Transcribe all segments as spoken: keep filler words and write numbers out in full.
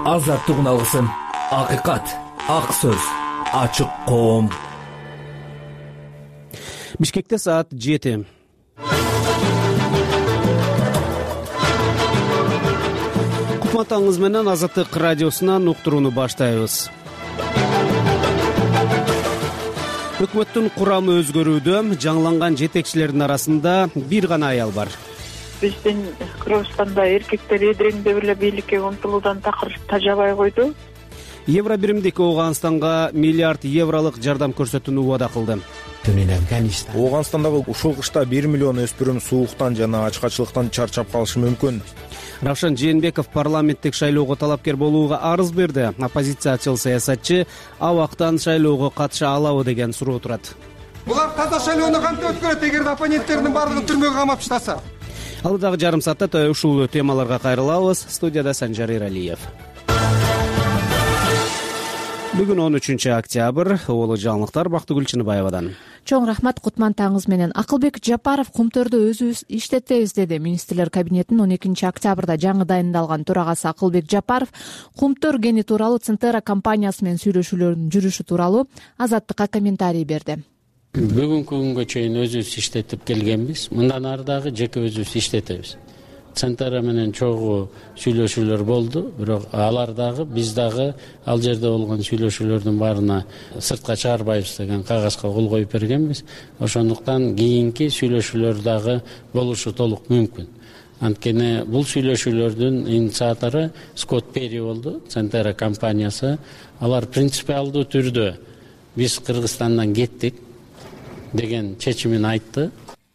азаттыгын алгысың. Акыйкат, ак сөз, ачык коом. Бишкекте саат жети. Кутматаңыз менен Азаттык радиосунан уктурууну баштайбыз. Өкмөттүн курамы өзгөрүүдө, жаңыланган жетекчилердин арасында бир гана аял бар. Биздин Кыргызстанда эркектер эдиреңдеп эле бийликке умтулуудан такыр тажабай койду. Евро биримдик Ооганстанга миллиард евролук жардам көрсөтүүнү убада кылды. Ооганстандагы ушул кышта бир миллион өспүрүм сууктан жана ачкачылыктан чарчап калышы мүмкүн. Равшан Жээнбеков парламенттик шайлоого талапкер болууга арыз берди. Оппозициячыл саясатчы абактан шайлоого катыша алабы деген суроо турат. Булар таза шайлоону кантип өткөрөт эгерде оппоненттердин баардыгын түрмөгө камап таштаса? Алдагы жарым саатта ушул темаларга кайрылабыз. Студияда Санжар Иралиев. Бүгүн он үчүнчү октябрь, улуу жаңылыктар Бактыгүл Чыныбаевадан. Чоң рахмат, Кутмантаңыз менен. Акылбек Жапаров кумтөрдү өзүбүз иштетебиз деди. Министрлер кабинетинин он экинчи октябрда жаңы дайындалган төрагасы Акылбек Жапаров кумтөр кени тууралуу Центера компаниясы менен сүйлөшүүлөрдүн жүрүшү тууралуу Азаттыкка комментарий берди. Бүгүнкү күнгө чейин өзүбүз иштетип келгенбиз. Мындан ары дагы жеке өзүбүз иштетебиз. Центра менен чогуу сүйлөшүүлөр болду, бирок алар дагы биз дагы ал жерде болгон сүйлөшүүлөрдүн баарына сыртка чыгарбайбыз деген кагазга кол коюп бергенбиз. Ошондуктан кийинки сүйлөшүүлөр дагы болушу толук мүмкүн. Анткени бул сүйлөшүүлөрдүн инициатору Скотт Перри болду, Центра компаниясы. Алар принципиалдуу түрдө биз Кыргызстандан кеттик деген чечимин айтты.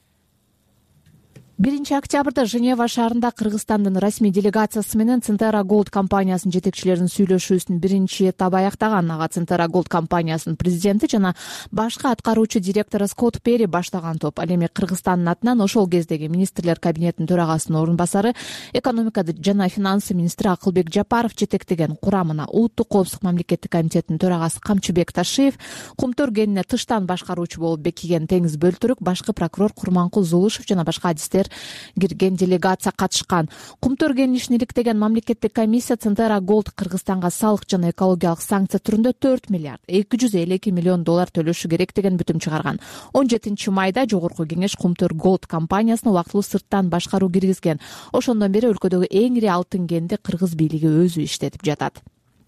биринчи октябрда Женева шаарында Кыргызстандын расмий делегациясы менен Центра Голд компаниясынын жетекчилеринин сүйлөшүүсүнүн биринчи этабы аяктаган. Ага Центра Голд компаниясынын президенти жана башкы аткаруучу директору Скотт Перри баштаган топ. Ал эми Кыргызстандын атынан ошол кездеги министрлер кабинетинин төрагасынын орун басары, экономика жана финансы министри Акылбек Жапаров жетектеген курамына Улуттук коопсуздук мамлекеттик комитетинин төрагасы Камчыбек Ташиев, кумтөр кенине тыштан башкаруучу болуп бекиген Теңиз Бөлтүрүк, башкы прокурор Курманкул Зулушев жана башка адистер кирген делегация катышкан. Кумтөр кенин ишин иликтеген мамлекеттик комиссия Центра Голд Кыргызстанга салык жана экологиялык санкция түрүндө төрт миллиард эки жүз элүү эки миллион доллар төлөшү керек деген бүтүм чыгарган. он жетинчи майда Жогорку Кеңеш Кумтөр Голд компаниясына убактылуу сырттан башкаруу киргизген. Ошондон бери өлкөдөгү эң ири алтын кенди кыргыз бийлиги өзү иштетип жатат.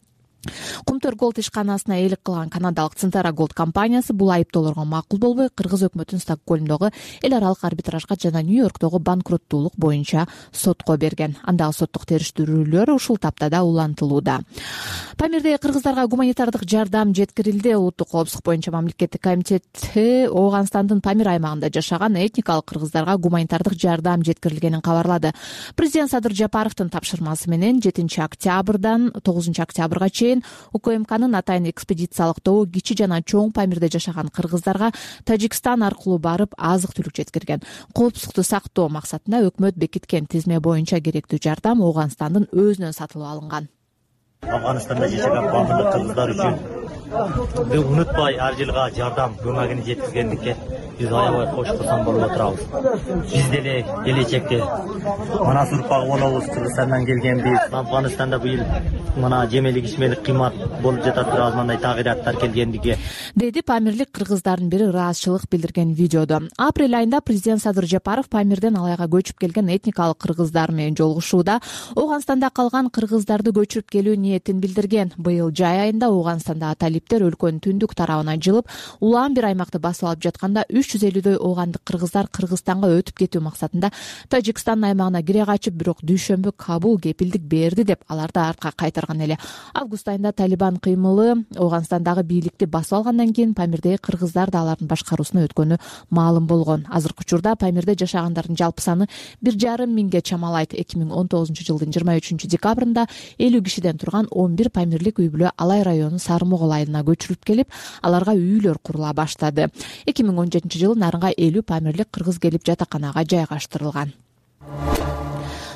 Кумтөр Голд ишканасына ээлик кылган канадалык Центра Голд компаниясы бул айыптоолорго макул болбой, Кыргыз өкмөтүн Стокгольмдогу эл аралык арбитражга жана Нью-Йорктогу банкроттуулук боюнча сотко берген. Андагы соттук териштирүүлөр ушул таптада улантылууда. Памирде кыргыздарга гуманитардык жардам жеткирилди. Улуттук коопсуздук боюнча мамлекеттик комитети Ооганстандын Памир аймагында жашаган этникалык кыргыздарга гуманитардык жардам жеткирилгенин кабарлады. Президент Садыр Жапаровдун тапшырмасы менен жетинчи октябрдан тогузунчу октябрга чейин УКМКнын атайын экспедициялык тобу кичи жана чоң Памирде жашаган кыргыздарга Тажикстан аркылуу барып азык-түлүк жеткирген. Коопсуздукту сактоо максатында өкмөт бекиткен тизме боюнча керектүү жардам Ооганстандын өзүнөн сатылып алынган. Афганистанда жашаган бардык кыргыздар үчүн бир унутпай ар жылга жардам көмөгүн жеткизгендикке биз аябай кош курсан болуп отурабыз. Биз деле келечекте манас урпагы болобуз. Кыргызстандан келгенбиз. Афганистанда быйыл мына жемелик ичмелик кыймат болуп жатат, турабыз мындай тагыйраттар келгендиги деди памирлик кыргыздардын бири ыраазычылык билдирген видеодо. Апрель айында президент Садыр Жапаров Памирден Алайга көчүп келген этникалык кыргыздар менен жолугушууда Ооганстанда калган кыргыздарды көчүрүп келүү ниетин билдирген. Быйыл жай айында Ооганстандагы талиптер өлкөнүн түндүк тарабына жылып, улаан бир аймакты басып алып жатканда үч жүз элүүдөй оогандык кыргыздар Кыргызстанга өтүп кетүү максатында Тажикстан аймагына кире качып, бирок дүйшөмбү Кабул кепилдик берди деп аларды артка кайтарган эле. Август айында Талибан кыймылы Ооганстандагы бийликти басып алгандан кийин Памирдеги кыргыздар да алардын башкаруусуна өткөнү маалым болгон. Азыркы учурда Памирде жашагандардын жалпы саны бир жарым миңге чамалайт. эки миң он тогузунчу жылдын жыйырма үчүнчү декабрында элүү кишиден турган он бир памирлик үй бүлө Алай районунун Сарымогул айылына көчүрүлүп келип, аларга үйлөр курула баштады. эки миң он жетинчи жылы нарынга элүү памирлик кыргыз келип жатаканага жайгаштырылган.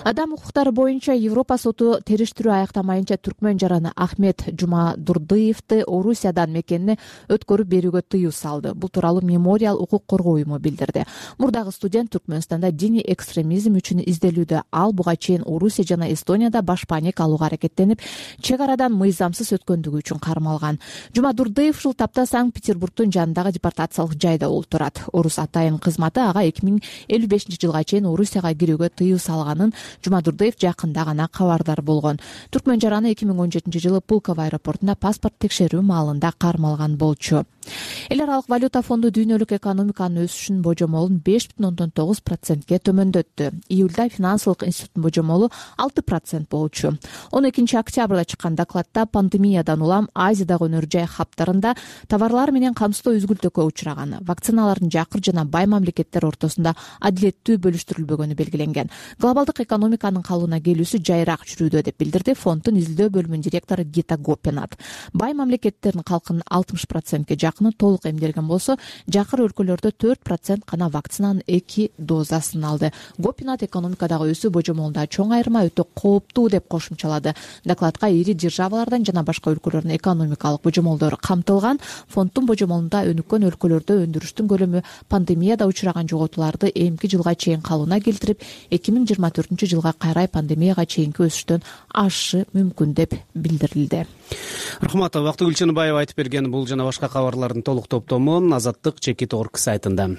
Адам укуктары боюнча Европа соту териштирүү аяктамайынча түркмөн жараны Ахмет Жумадурдыевди Орусиядан мекенине өткөрүп берүүгө тыюу салды. Бул тууралуу Мемориал укук коргоо уюму билдирди. Мурдагы студент Түркмөнстанда диний экстремизм үчүн изделүүдө. Ал буга чейин Орусия жана Эстонияда баш паник алууга аракеттенип, чек арадан мыйзамсыз өткөндүгү үчүн кармалган. Жумадурдыев ушул тапта Санкт-Петербургдун жанындагы депортациялык жайда олтурат. Орус атайын кызматы ага эки миң элүү бешинчи жылга чейин Орусияга кирүүгө тыюу салганын Жумадурдыев жакында гана кабардар болгон. Түркмөн жараны эки миң он жетинчи жылы Пулково аэропортунда паспорт текшерүү маалында кармалган болчу. Эл аралык валюта фонду дүйнөлүк экономиканын өсүшүнүн божомолун беш бүтүн ондон тогуз процентке төмөндөттү. Июлда финансылык институттун божомолу алты процент болчу. он экинчи октябрда чыккан докладда пандемиядан улам Азиядагы өнөр жай хаптарында товарлар менен камсыздоо үзгүлтөккө учураганы, вакциналардын жакыр жана бай мамлекеттер ортосунда адилеттүү бөлүштүрүлбөгөнү белгиленген. Глобалдык экономиканын калыбына келүүсү жайыраак жүрүүдө деп билдирди фонддун изилдөө бөлүмүнүн директору Гита Гопенат. Бай мамлекеттердин калкынын алтымыш процентке жакыны толук эмделген болсо, жакыр өлкөлөрдө төрт процент гана вакцинанын эки дозасын алды. Гопенат экономикадагы өсүү божомолунда чоң айырма өтө кооптуу деп кошумчалады. Докладка ири державалардан жана башка өлкөлөрдүн экономикалык божомолдору камтылган. Фонддун божомолунда өнүккөн өлкөлөрдө өндүрүштүн көлөмү пандемияда учураган жоготууларды эмки жылга чейин калыбына келтирип, эки миң жыйырма төртүнчү жылга кайрай пандемияга чейинки өсүштөн ашышы мүмкүн деп билдирилди. Рахмат, Бактыгүл Чыныбаева айтып берген бул жана башка кабарлардын толук топтому Азаттык чекит орг сайтында.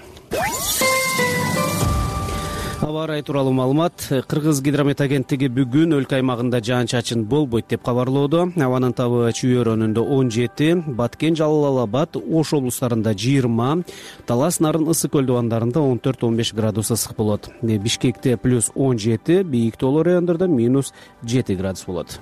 Аба ырайы тууралуу маалымат. Кыргыз гидромет агенттиги бүгүн өлкө аймагында жаан-чачын болбойт деп кабарлоодо. Абанын табы Чүй өрөөнүндө он жети, Баткен, Жалал Абад, Ош облустарында жыйырма, Талас, Нарын, Ысык көл дубандарында он төрт он беш градус ысык болот. Бишкекте плюс он жети, бийик тоолуу райондордо минус жети градус болот.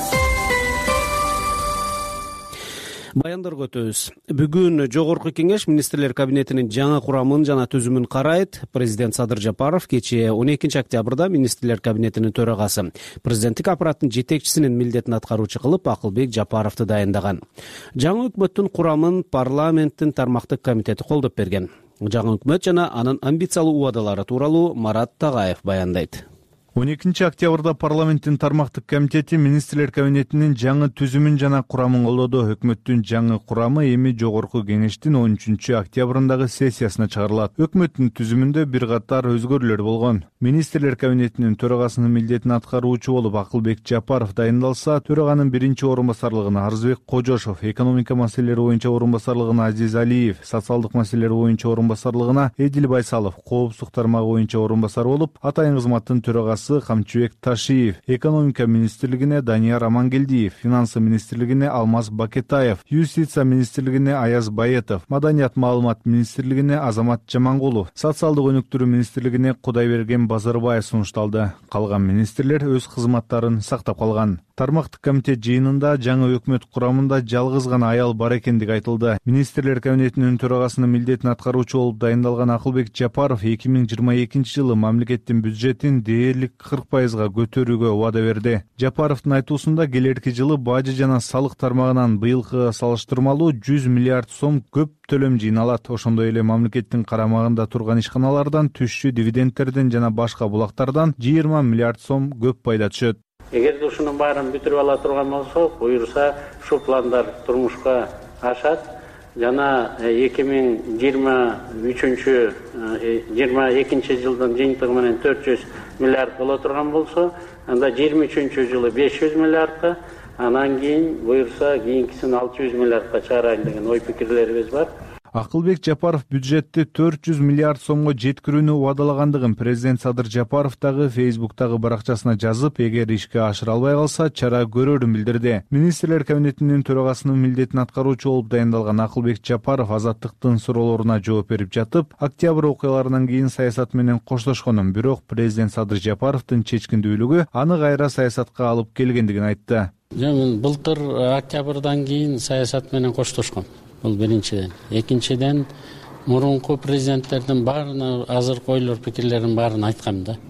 Баяндырга өтөбүз. Бүгүн Жогорку Кеңеш министрлер кабинетинин жаңы курамын жана түзүмүн карайт. Президент Садыр Жапаров кечээ он экинчи октябрда министрлер кабинетинин төрагасы, президенттик аппараттын жетекчисинин милдетин аткаруучу кылып Акылбек Жапаровду дайындаган. Жаңы өкмөттүн курамын парламенттин тармактык комитети колдоп берген. Жаңы өкмөт жана анын амбициялуу убадалары тууралуу Марат Тагаев баяндайт. он экинчи октябрда парламенттин тармактык комитети министрлер кабинетинин жаңы түзүмүн жана курамын колдоду. Өкмөттүн жаңы курамы эми Жогорку Кеңештин он үчүнчү октябрындагы сессиясына чыгарылат. Өкмөттүн түзүмүндө бир катар өзгөрүүлөр болгон. Министрлер кабинетинин төрагасынын милдетин аткаруучу болуп Акылбек Жапаров дайындалса, төраганын биринчи орун басарлыгына Арызбек Кожошов, экономика маселелери боюнча орун басарлыгына Азиз Алиев, социалдык маселелер боюнча орун басарлыгына Эдил Байсалов, коопсуздук тармагы боюнча орун басар болуп, атайын кызматтын төрагасы Камчыбек Ташиев, экономика министрлигине Данияр Амангелдиев, финансы министрлигине Алмаз Бакетаев, юстиция министрлигине Аяз Баетов, маданият маалымат министрлигине Азамат Жамангулов, социалдык өнүктүрүү министрлигине Кудайберген Базарбаев сунушталды. Калган министрлер өз кызматтарын сактап калган. Тармактык комитет жыйынында жаңы өкмөт курамында жалгыз гана аял бар экендиги айтылды. Министрлер кабинетинин төрагасынын милдетин аткаруучу болуп дайындалган Акылбек Жапаров эки миң жыйырма экинчи жылы мамлекеттин бюджетин дээрлик кырк пайызга көтөрүүгө убада берди. Жапаровдун айтуусунда келерки жылы бажы жана салык тармагынан быйылкыга салыштырмалуу жүз миллиард сом көп төлөм жыйналат. Ошондой эле мамлекеттин карамагында турган ишканалардан түшчү дивидендтерден жана башка булактардан жыйырма миллиард сом көп пайда түшөт. Эгерде ушунун баарын бүтүрүп ала турган болсок, буюрса ушул пландар турмушка ашат. Жана эки миң жыйырма үчүнчү жыйырма экинчи жылдын жыйынтыгы менен төрт жүз миллиард боло турган болсо, анда жыйырма үчүнчү жылы беш жүз миллиардка, анан кийин буюрса кийинкисин алты жүз миллиардка чыгарайын деген ой пикирлерибиз бар. Акылбек Жапаров бюджетти төрт жүз миллиард сомго жеткирүүнү убадалагандыгын президент Садыр Жапаров дагы Фейсбуктагы баракчасына жазып, эгер ишке ашыра албай калса, чара көрөрүн билдирди. Министрлер кабинетинин төрагасынын милдетин аткаруучу болуп дайындалган Акылбек Жапаров Азаттыктын суроолоруна жооп берип жатып, октябрь окуяларынан кийин саясат менен коштошконун, бирок президент Садыр Жапаровдун чечкиндүүлүгү аны кайра саясатка алып келгендигин айтты. Мен былтыр октябрдан кийин саясат менен коштошком. Бул биринчиден. Экинчиден, мурунку президенттердин баарына азыркы ойлор, пикирлерин баарын айткам да.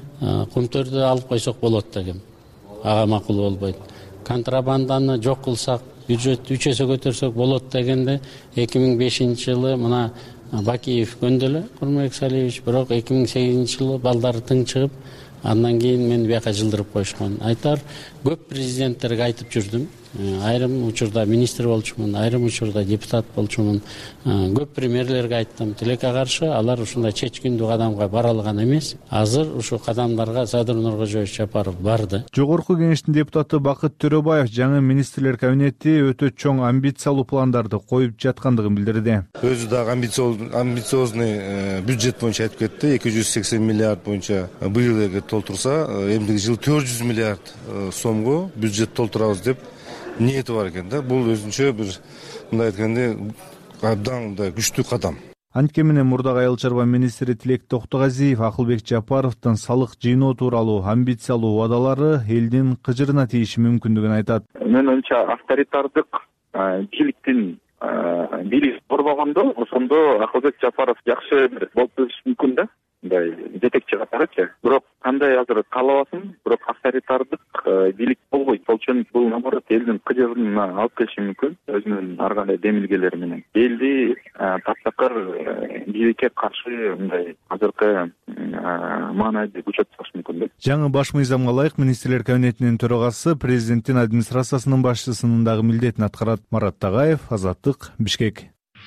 Кумтөрдү алып койсок болот деген. Ага макул болбойт. Контрабанданы жок кылсак, бюджетти үч эсе көтөрсөк болот дегенде эки миң бешинчи жылы мына Бакиев көндөлө, Курманбек Салиевич, бирок эки миң сегизинчи жылы балдары тың чыгып, Андан кийин мени бияка жылдырып коюшкан. Айтар көп президенттерге айтып жүрдүм. Айрым учурда министр болчумун, айрым учурда депутат болчумун. Көп премьерлерге айттым. Тилекке каршы алар ушундай чечкиндүү кадамга бара алган эмес. Азыр ушул кадамдарга Садыр Нуркожоевич Жапаров барды. Жогорку кеңештин депутаты Бакыт Төрөбаев жаңы министрлер кабинети өтө чоң амбициялуу пландарды коюп жаткандыгын билдирди. Өзү дагы амбициозный бюджет боюнча айтып кетти. эки жүз сексен миллиард боюнча быйыл эгер толтурса, эмдиги жылы төрт жүз миллиард сомго бюджет толтурабыз деп ниети бар экен да. Бул өзүнчө бир мындай айтканда абдан мындай күчтүү кадам. Анткени менен мурдагы айыл чарба министри Тилек Токтогазиев Акылбек Жапаровдун салык жыйноо тууралуу амбициялуу убадалары элдин кыжырына тийиши мүмкүндүгүн айтат. Менимче авторитардык бийликтин бийлик борбогондо ошондо Акылбек Жапаров жакшы болуп келиши мүмкүн да. Мындай жетекчи катарычы. Бирок кандай азыр каалабасын, бирок авторитардык бийлик болбойт. Ал үчүн бул наоборот элдин кыжырына алып келиши мүмкүн. Өзүнүн ар кандай демилгелери менен элди таптакыр бийликке каршы мындай азыркы маанайды күчөтүш мүмкүн да. Жаңы баш мыйзамга ылайык министрлер кабинетинин төрагасы президенттин администрациясынын башчысынын дагы милдетин аткарат. Марат Тагаев, Азаттык, Бишкек.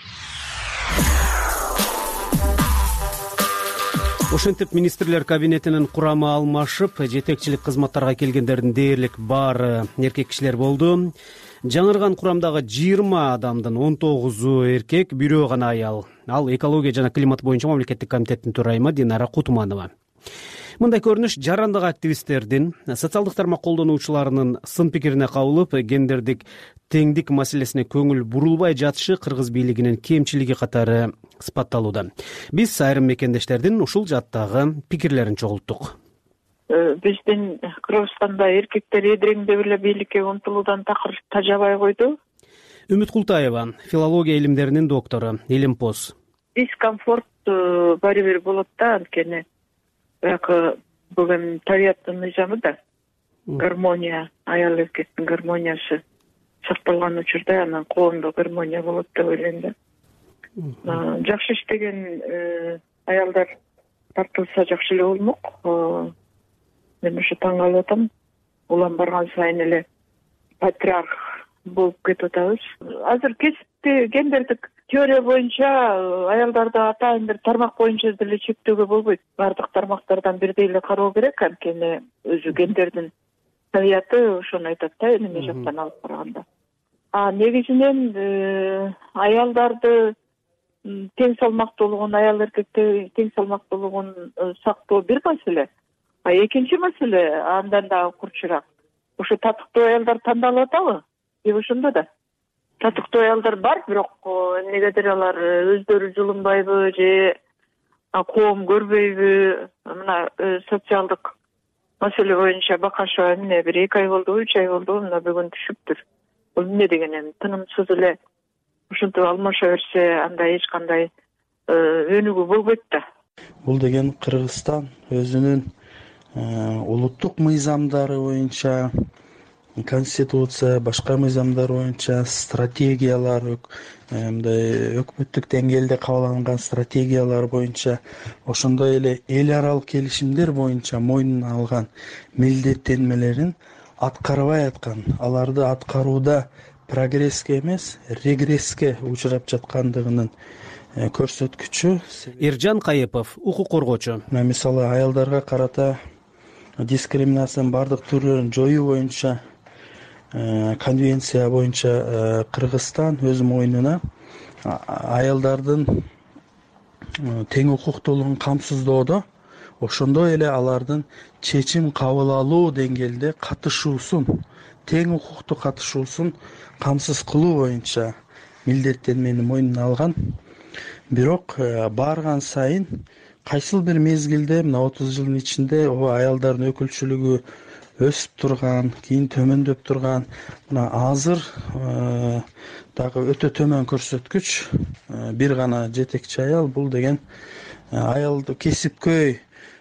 Ошентип министрлер кабинетинин курамы алмашып, жетекчилик кызматтарга келгендердин дээрлик баары эркек кишилер болду. Жаңырган курамдагы жыйырма адамдын он тогузу эркек, бирөө гана аял. Ал экология жана климат боюнча мамлекеттик комитеттин төрайымы Динара Кутманова. Мындай көрүнүш жарандык активисттердин, социалдык тармак колдонуучуларынын сын пикирине кабылып, гендердик теңдик маселесине көңүл бурулбай жатышы кыргыз бийлигинин кемчилиги катары сыпатталууда. Биз айрым мекендештердин ушул жаттагы пикирлерин чогулттук. Биздин Кыргызстанда эркектер эдиреңдеп эле бийликке умтулуудан такыр тажабай койду. Үмүт Култаева, филология илимдеринин доктору, Илимпоз. Дискомфорт баары бир болот да, анткени бирок бүгүн табияттын мыйзамы да гармония, аял эркектин гармониясы сакталган учурда анан коомдо гармония болот деп ойлойм да. Жакшы иштеген аялдар тартылса жакшы эле болмок. Мен ушу таң калып атам. Улам барган сайын эле патриарх болуп кетип атабыз. Азыр кесипти гендердик теория боюнча аялдарды атайын бир тармак боюнча деле чектөөгө болбойт. Бардык тармактардан бирдей эле кароо керек, анткени өзү гендердин табияты ошону айтат да, эми жактан алып караганда. А негизинен аялдарды тең салмактуулугун, аял эркекти тең салмактуулугун сактоо бир маселе. А экинчи маселе андан да курчураак. Ошо татыктуу аялдар тандалып атабы? Же ошондо да татыктуу аялдар бар, бирок эмнегедир алар өздөрү жылынбайбы же коом көрбөйбү? Мына социалдык маселе боюнча бакашып эмне бир эки ай болду, үч ай болду, мына бүгүн түшүптүр. Бул эмне деген эми тынымсыз эле ушинтип алмаша берсе, анда эч кандай өнүгүү болбойт да. Бул деген Кыргызстан өзүнүн улуттук мыйзамдары боюнча, конституция, башка мыйзамдар боюнча стратегиялар, мындай өкмөттүк деңгээлде кабыл алынган стратегиялар боюнча, ошондой эле эл аралык келишимдер боюнча мойнуна алган милдеттенмелерин аткарбай аткан, аларды аткарууда прогресске эмес, регресске учурап жаткандыгынын көрсөткүчү. Эржан Кайыпов, укук коргоочу. Мисалы аялдарга карата дискриминациянын бардык түрлөрүн жоюу боюнча конвенция боюнча Кыргызстан өз мойнуна аялдардын тең укуктуулугун камсыздоодо, ошондой эле алардын чечим кабыл алуу деңгээлде катышуусун, тең укуктуу катышуусун камсыз кылуу боюнча милдеттенмени мойнуна алган. Бирок барган сайын кайсыл бир мезгилде мына отуз жылдын ичинде ооба аялдардын өкүлчүлүгү өсүп турган, кийин төмөндөп турган, мына азыр дагы өтө төмөн көрсөткүч. Бир гана жетекчи аял, бул деген аялды кесипкөй,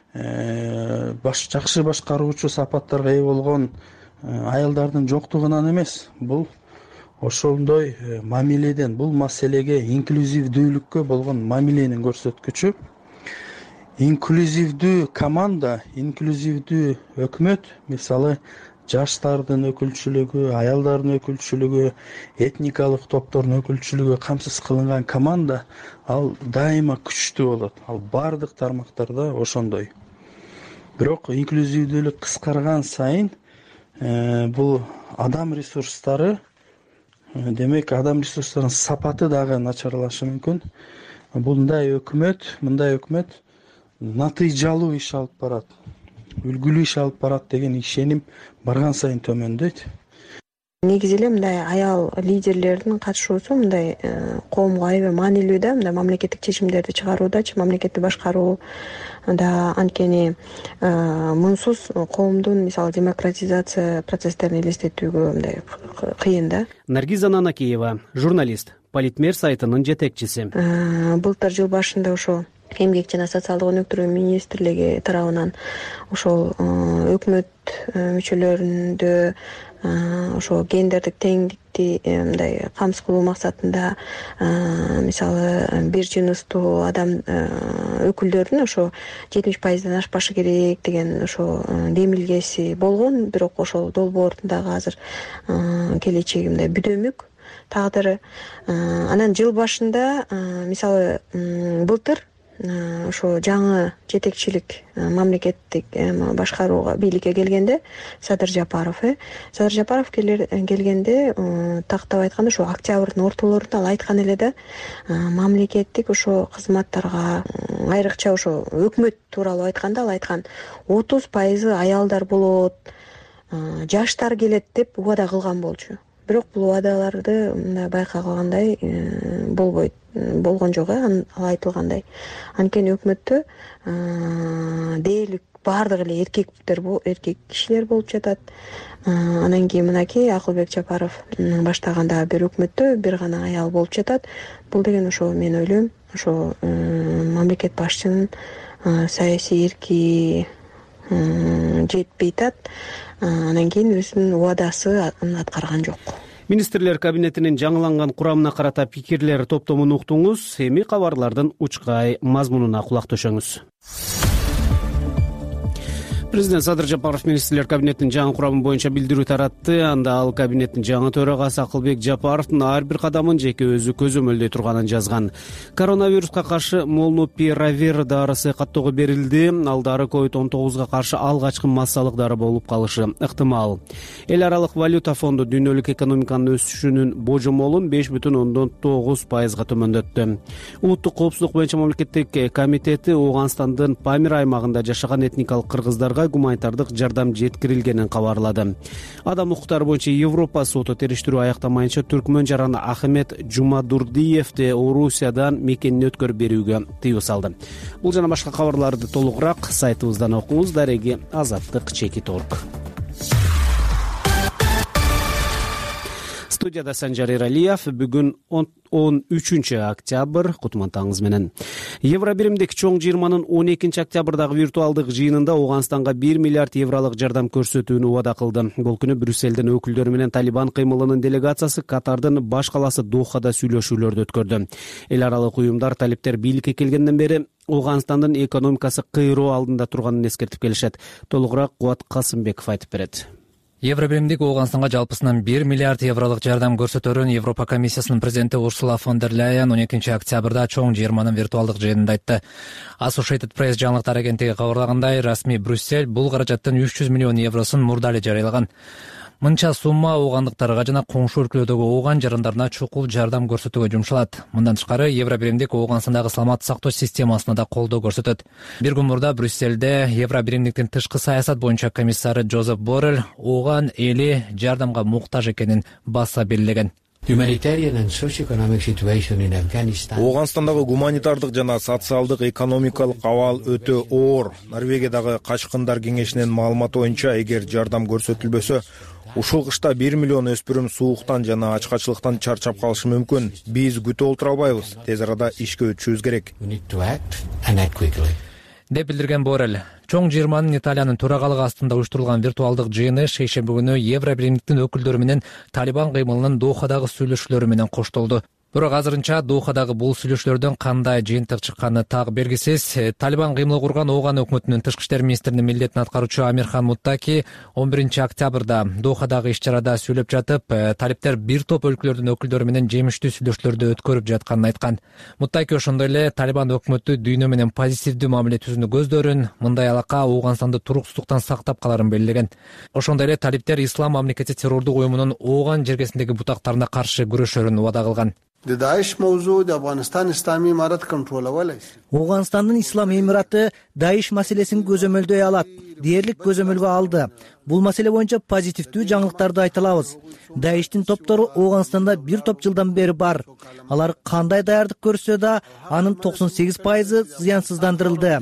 баш жакшы башкаруучу сапаттарга ээ болгон аялдардын жоктугунан эмес, бул ошондой мамиледен, бул маселеге инклюзивдүүлүккө болгон мамиленин көрсөткүчү. инклюзивдүү команда, инклюзивдүү өкмөт, мисалы жаштардын өкүлчүлүгү, аялдардын өкүлчүлүгү, этникалык топтордун өкүлчүлүгү камсыз кылынган команда ал дайыма күчтүү болот. Ал бардык тармактарда ошондой. Бирок инклюзивдүүлүк кыскарган сайын бул адам ресурстары, демек адам ресурстарынын сапаты дагы начарлашы мүмкүн. Мындай өкмөт, мындай өкмөт натыйжалуу иш алып барат, үлгүлүү иш алып барат деген ишеним барган сайын төмөндөйт. Негизи эле мындай аял лидерлердин катышуусу мындай коомго аябай маанилүү да, мындай мамлекеттик чечимдерди чыгаруудачы, мамлекетти башкарууда анткени мунсуз коомдун мисалы демократизация процесстерин элестетүүгө мындай кыйын да. Наргиза Нанакиева, журналист, Политмер сайтынын жетекчиси. Былтыр жыл башында ошо Эмгек жана социалдык өнүктүрүү министрлиги тарабынан ошол өкмөт мүчөлөрүндө ошо гендердик теңдикти мындай камсыз кылуу максатында мисалы бир жыныстуу адам өкүлдөрүнүн ошо жетимиш пайыздан ашпашы керек деген ошо демилгеси болгон, бирок ошол долбоордун дагы азыр келечеги мындай бүдөмүк тагдыры. Анан жыл башында мисалы былтыр ошо жаңы жетекчилик мамлекеттик башкарууга бийликке келгенде Садыр Жапаров, Садыр Жапаров келгенде тактап айтканда ошо октябрдын ортолорунда ал айткан эле да, мамлекеттик ошо кызматтарга айрыкча ошо өкмөт тууралуу айтканда ал айткан отуз пайызы аялдар болот, жаштар келет деп убада кылган болчу. Бирок бул убадаларды мындай байкагандай болбойт, болгон жок, ал айтылгандай. Анткени өкмөттө дээрлик баардыгы эле эркектер, эркек кишилер болуп жатат. Анан кийин мынакей Акылбек Жапаров баштаганда бир өкмөттө бир гана аял болуп жатат. Бул деген ошо мен ойлойм, ошо мамлекет башчынын саясий эрки жетпей атат. Анан кийин өзүнүн убадасын аткарган жок. Министрлер кабинетинин жаңыланган курамына карата пикирлер топтомун уктуңуз. Эми кабарлардын учкай мазмунуна кулак төшөңүз. Президент Садыр Жапаров министрлер кабинетинин жаңы курамы боюнча билдирүү таратты. Анда ал кабинеттин жаңы төрагасы Акылбек Жапаровдун ар бир кадамын жеке өзү көзөмөлдөй турганын жазган. Коронавируска каршы Молнупиравир дарысы каттоого берилди. Ал дары ковид он тогузга каршы алгачкы массалык дары болуп калышы ыктымал. Эл аралык валюта фонду дүйнөлүк экономиканын өсүшүнүн божомолун беш бүтүн ондон тогуз пайызга төмөндөттү. Улуттук коопсуздук боюнча мамлекеттик комитети Ооганстандын Памир аймагында жашаган этникалык кыргыздарга гуманитардык жардам жеткирилгенин кабарлады. Адам укуктары боюнча Европа соту териштирүү аяктамайынча түркмөн жараны Ахмет Жумадурдиевди Орусиядан мекенине өткөрүп берүүгө тыюу салды. Бул жана башка кабарларды толугураак сайтыбыздан окуңуз. Дареги Азаттык чекит точка орг. Студияда Санжар Эралиев. Бүгүн он үчүнчү октябрь, кутмантаңыз менен. Евробиримдик чоң жыйырманын он экинчи октябрдагы виртуалдык жыйынында Ооганстанга бир миллиард евролук жардам көрсөтүүнү убада кылды. Бул күнү Брюссельдин өкүлдөрү менен Талибан кыймылынын делегациясы Катардын баш каласы Дохада сүйлөшүүлөрдү өткөрдү. Эл аралык уюмдар талиптер бийликке келгенден бери Ооганстандын экономикасы кыйроо алдында турганын эскертип келишет. Толугураак Кубат Касымбеков айтып берет. Евробиримдик Ооганстанга жалпысынан бир миллиард евролук жардам көрсөтөрүн Европа комиссиясынын президенти Урсула фон дер Ляйен он экинчи октябрда чоң жыйырманын виртуалдык жыйынында айтты. Associated Press жаңылыктар агенттиги кабарлагандай, расмий Брюссель бул каражаттын үч жүз миллион евросун мурда эле жарыялаган. Мынча сумма оогандыктарга жана коңшу өлкөлөрдөгү ооган жарандарына чукул жардам көрсөтүүгө жумшалат. Мындан тышкары Евробиримдик Ооганстандагы саламаттык сактоо системасына да колдоо көрсөтөт. Бир күн мурда Брюссельде Евробиримдиктин тышкы саясат боюнча комиссары Жозеф Боррелл ооган эли жардамга муктаж экенин баса белгилеген. Ооганстандагы гуманитардык жана социалдык экономикалык абал өтө оор. Норвегиядагы Качкындар кеңешинин маалыматы боюнча, эгер жардам көрсөтүлбөсө, ушул кышта бир миллион өспүрүм сууктан жана ачкачылыктан чарчап калышы мүмкүн. Биз күтүп отура албайбыз. Тез арада ишке өтүшүбүз керек. деп билдирген Боррелл. Чоң жыйырманын Италиянын төрагалыгы астында уюштурулган виртуалдык жыйыны шейшемби күнү Евробиримдиктин өкүлдөрү менен Талибан кыймылынын Дохадагы сүйлөшүүлөрү менен коштолду. Бирок азырынча Дохадагы бул сүйлөшүүлөрдөн кандай жыйынтык чыкканы так белгисиз. Талибан кыймыл курган Ооган өкмөтүнүн тышкы иштер министринин милдетин аткаруучу Амирхан Муттаки он биринчи октябрда Дохадагы иш-чарада сүйлөп жатып, талиптер бир топ өлкөлөрдүн өкүлдөрү менен жемиштүү сүйлөшүүлөрдү өткөрүп жатканын айткан. Муттаки ошондой эле Талибан өкмөтү дүйнө менен позитивдүү мамиле түзүүнү көздөрүн, мындай алака Ооганстанды туруксуздуктан сактап каларын белгилеген. Ошондой эле талиптер Ислам мамлекети террордук уюмунун Ооган жергесиндеги бутактарына каршы күрөшөрүн убада кылган. Ооганстандын Ислам Эмираты Даиш маселесин көзөмөлдөй алат. Дээрлик көзөмөлгө алды. Бул маселе боюнча позитивдүү жаңылыктарды айта алабыз. Даиштин топтору Ооганстанда бир топ жылдан бери бар. Алар кандай даярдык көрсө да, анын токсон сегиз пайызы зыянсыздандырылды,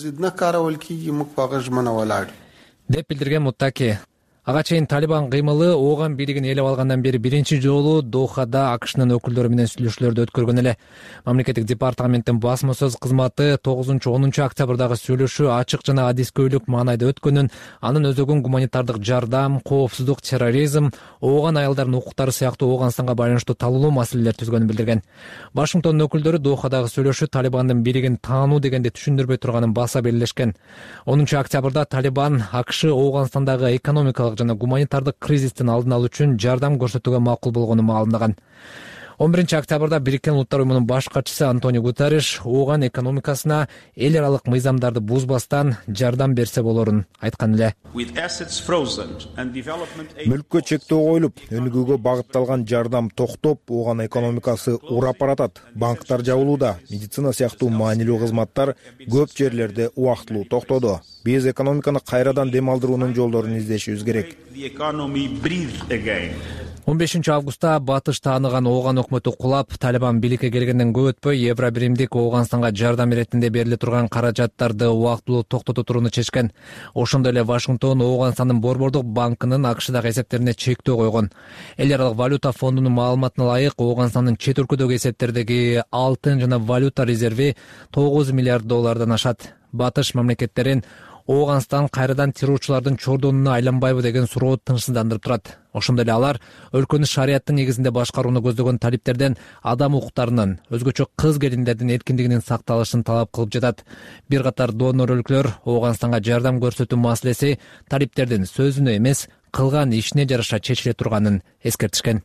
деп билдирген Муттаки. Ага чейин Талибан кыймылы Ооган бийлигин ээлеп алгандан бери биринчи жолу Дохада АКШнын өкүлдөрү менен сүйлөшүүлөрдү өткөргөн эле. Мамлекеттик департаменттин басма сөз кызматы тогузунчу онунчу октябрдагы сүйлөшүү ачык жана адискөйлүк маанайда өткөнүн, анын өзөгүн гуманитардык жардам, коопсуздук, терроризм, Ооган аялдардын укуктары сыяктуу Ооганстанга байланыштуу талуулуу маселелер түзгөнүн билдирген. Вашингтондун өкүлдөрү Дохадагы сүйлөшүү Талибандын бийлигин таануу дегенди түшүндүрбөй турганын баса белгилешкен. онунчу октябрда Талибан АКШ Ооганстандагы экономикалык жана гуманитардык кризистин алдын алуу үчүн жардам көрсөтүүгө макул болгону маалымдаган. он биринчи октябрда Бириккен Улуттар уюмунун баш катчысы Антонио Гутерриш Ооган экономикасына эл аралык мыйзамдарды бузбастан жардам берсе болорун айткан эле. Мүлккө чектөө коюлуп, өнүгүүгө багытталган жардам токтоп, Ооган экономикасы урап баратат. Банктар жабылууда, медицина сыяктуу маанилүү кызматтар көп жерлерде убактылуу токтоду. Биз экономиканы кайрадан дем алдыруунун жолдорун издешибиз керек. он бешинчи августта батыш тааныган Ооган өкмөтү кулап, Талибан бийликке келгенден көп өтпөй Евробиримдик Ооганстанга жардам иретинде бериле турган каражаттарды убактылуу токтото турууну чечкен. Ошондой эле Вашингтон Ооганстандын Борбордук банкынын АКШдагы эсептерине чектөө койгон. Эл аралык валюта фондунун маалыматына ылайык, Ооганстандын чет өлкөдөгү эсептердеги алтын жана валюта резерви тогуз миллиард доллардан ашат. Батыш мамлекеттерин Ооганстан кайрадан террорчулардын чордонуна айланбайбы деген суроо тынчсыздандырып турат. Ошондой эле алар өлкөнү шарияттын негизинде башкарууну көздөгөн талиптерден адам укуктарынын, өзгөчө кыз келиндердин эркиндигинин сакталышын талап кылып жатат. Бир катар донор өлкөлөр Ооганстанга жардам көрсөтүү маселеси талиптердин сөзүнө эмес, кылган ишине жараша чечиле турганын эскертишкен.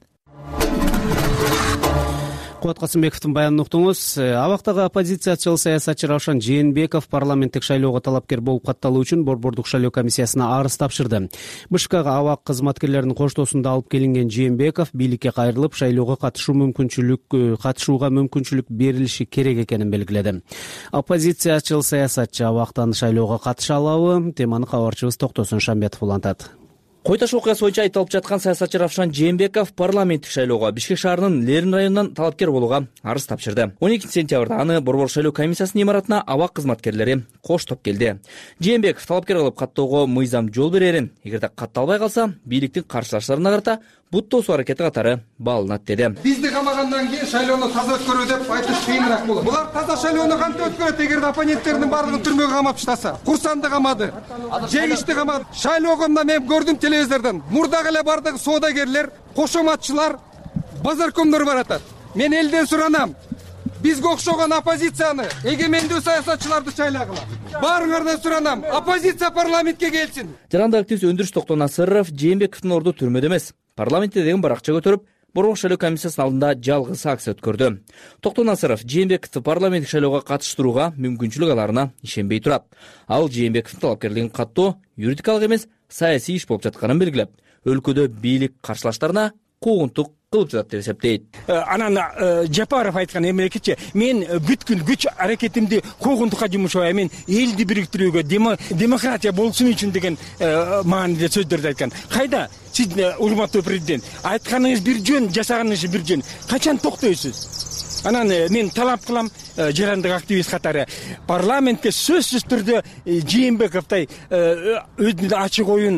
Кубат Касымбековдун баянын уктуңуз. Абактагы оппозициячыл саясатчы Равшан Жээнбеков парламенттик шайлоого талапкер болуп катталуу үчүн Борбордук шайлоо комиссиясына арыз тапшырды. Бышкага абак кызматкерлеринин коштоосунда алып келинген Жээнбеков бийликке кайрылып, шайлоого катышуу мүмкүнчүлүк катышууга мүмкүнчүлүк берилиши керек экенин белгиледи. Оппозициячыл саясатчы абактан шайлоого катыша алабы? Теманы кабарчыбыз Токтосун Шамбетов улантат. Кой Таш окуясы боюнча айтылып жаткан саясатчы Равшан Жээнбеков парламенттик шайлоого Бишкек шаарынын Лерин районунан талапкер болууга арыз тапшырды. он экинчи сентябрда аны Борбор шайлоо комиссиясынын имаратына абак кызматкерлери коштоп келди. Жээнбеков талапкер кылып каттоого мыйзам жол берерин, эгерде катталбай калса, бийликтин каршылаштарына карата бут тосуу аракети катары бааланат деди. Бизди камагандан кийин шайлоону таза өткөрүү деп айтыш кыйыныраак болот. Булар таза шайлоону кантип өткөрөт эгерде оппоненттердин баардыгын түрмөгө камап таштаса? Курсанды камады, жегичти камады. Шайлоогомда мен көрдүм телевизордон. Мурдагы эле баардык соодагерлер, кошоматчылар, базаркомдор баратат. Мен элден суранам. Бизге окшогон оппозицияны, эгемендүү саясатчыларды шайлагыла. Баарыңардан суранам, оппозиция парламентке келсин. Жарандык активист Өндүрүш Токтон Насыров Жээнбековдун орду түрмөдө эмес, парламентте деген баракча көтөрүп, Борбор шайлоо комиссиясынын алдында жалгыз акция өткөрдү. Токтон Насыров Жээнбековду парламенттик шайлоого катыштырууга мүмкүнчүлүк аларына ишенбей турат. Ал Жээнбековдун талапкерлигин каттоо юридикалык эмес, саясий иш болуп жатканын белгилеп, өлкөдө бийлик каршылаштарына куугунтук кылып жатат деп эсептейт. Анан Жапаров айткан эмекечи, мен бүткүл күч аракетимди куугунтукка жумшабай, мен элди бириктирүүгө, демократия болсун үчүн деген мааниде сөздөрдү айткан. Кайда сиз, урматтуу президент, айтканыңыз бир жөн, жасаганыңыз бир жөн. Качан токтойсуз? Анан мен талап кылам, жарандык активист катары парламентке сөзсүз түрдө Жээнбековдой өзүнүн ачык оюн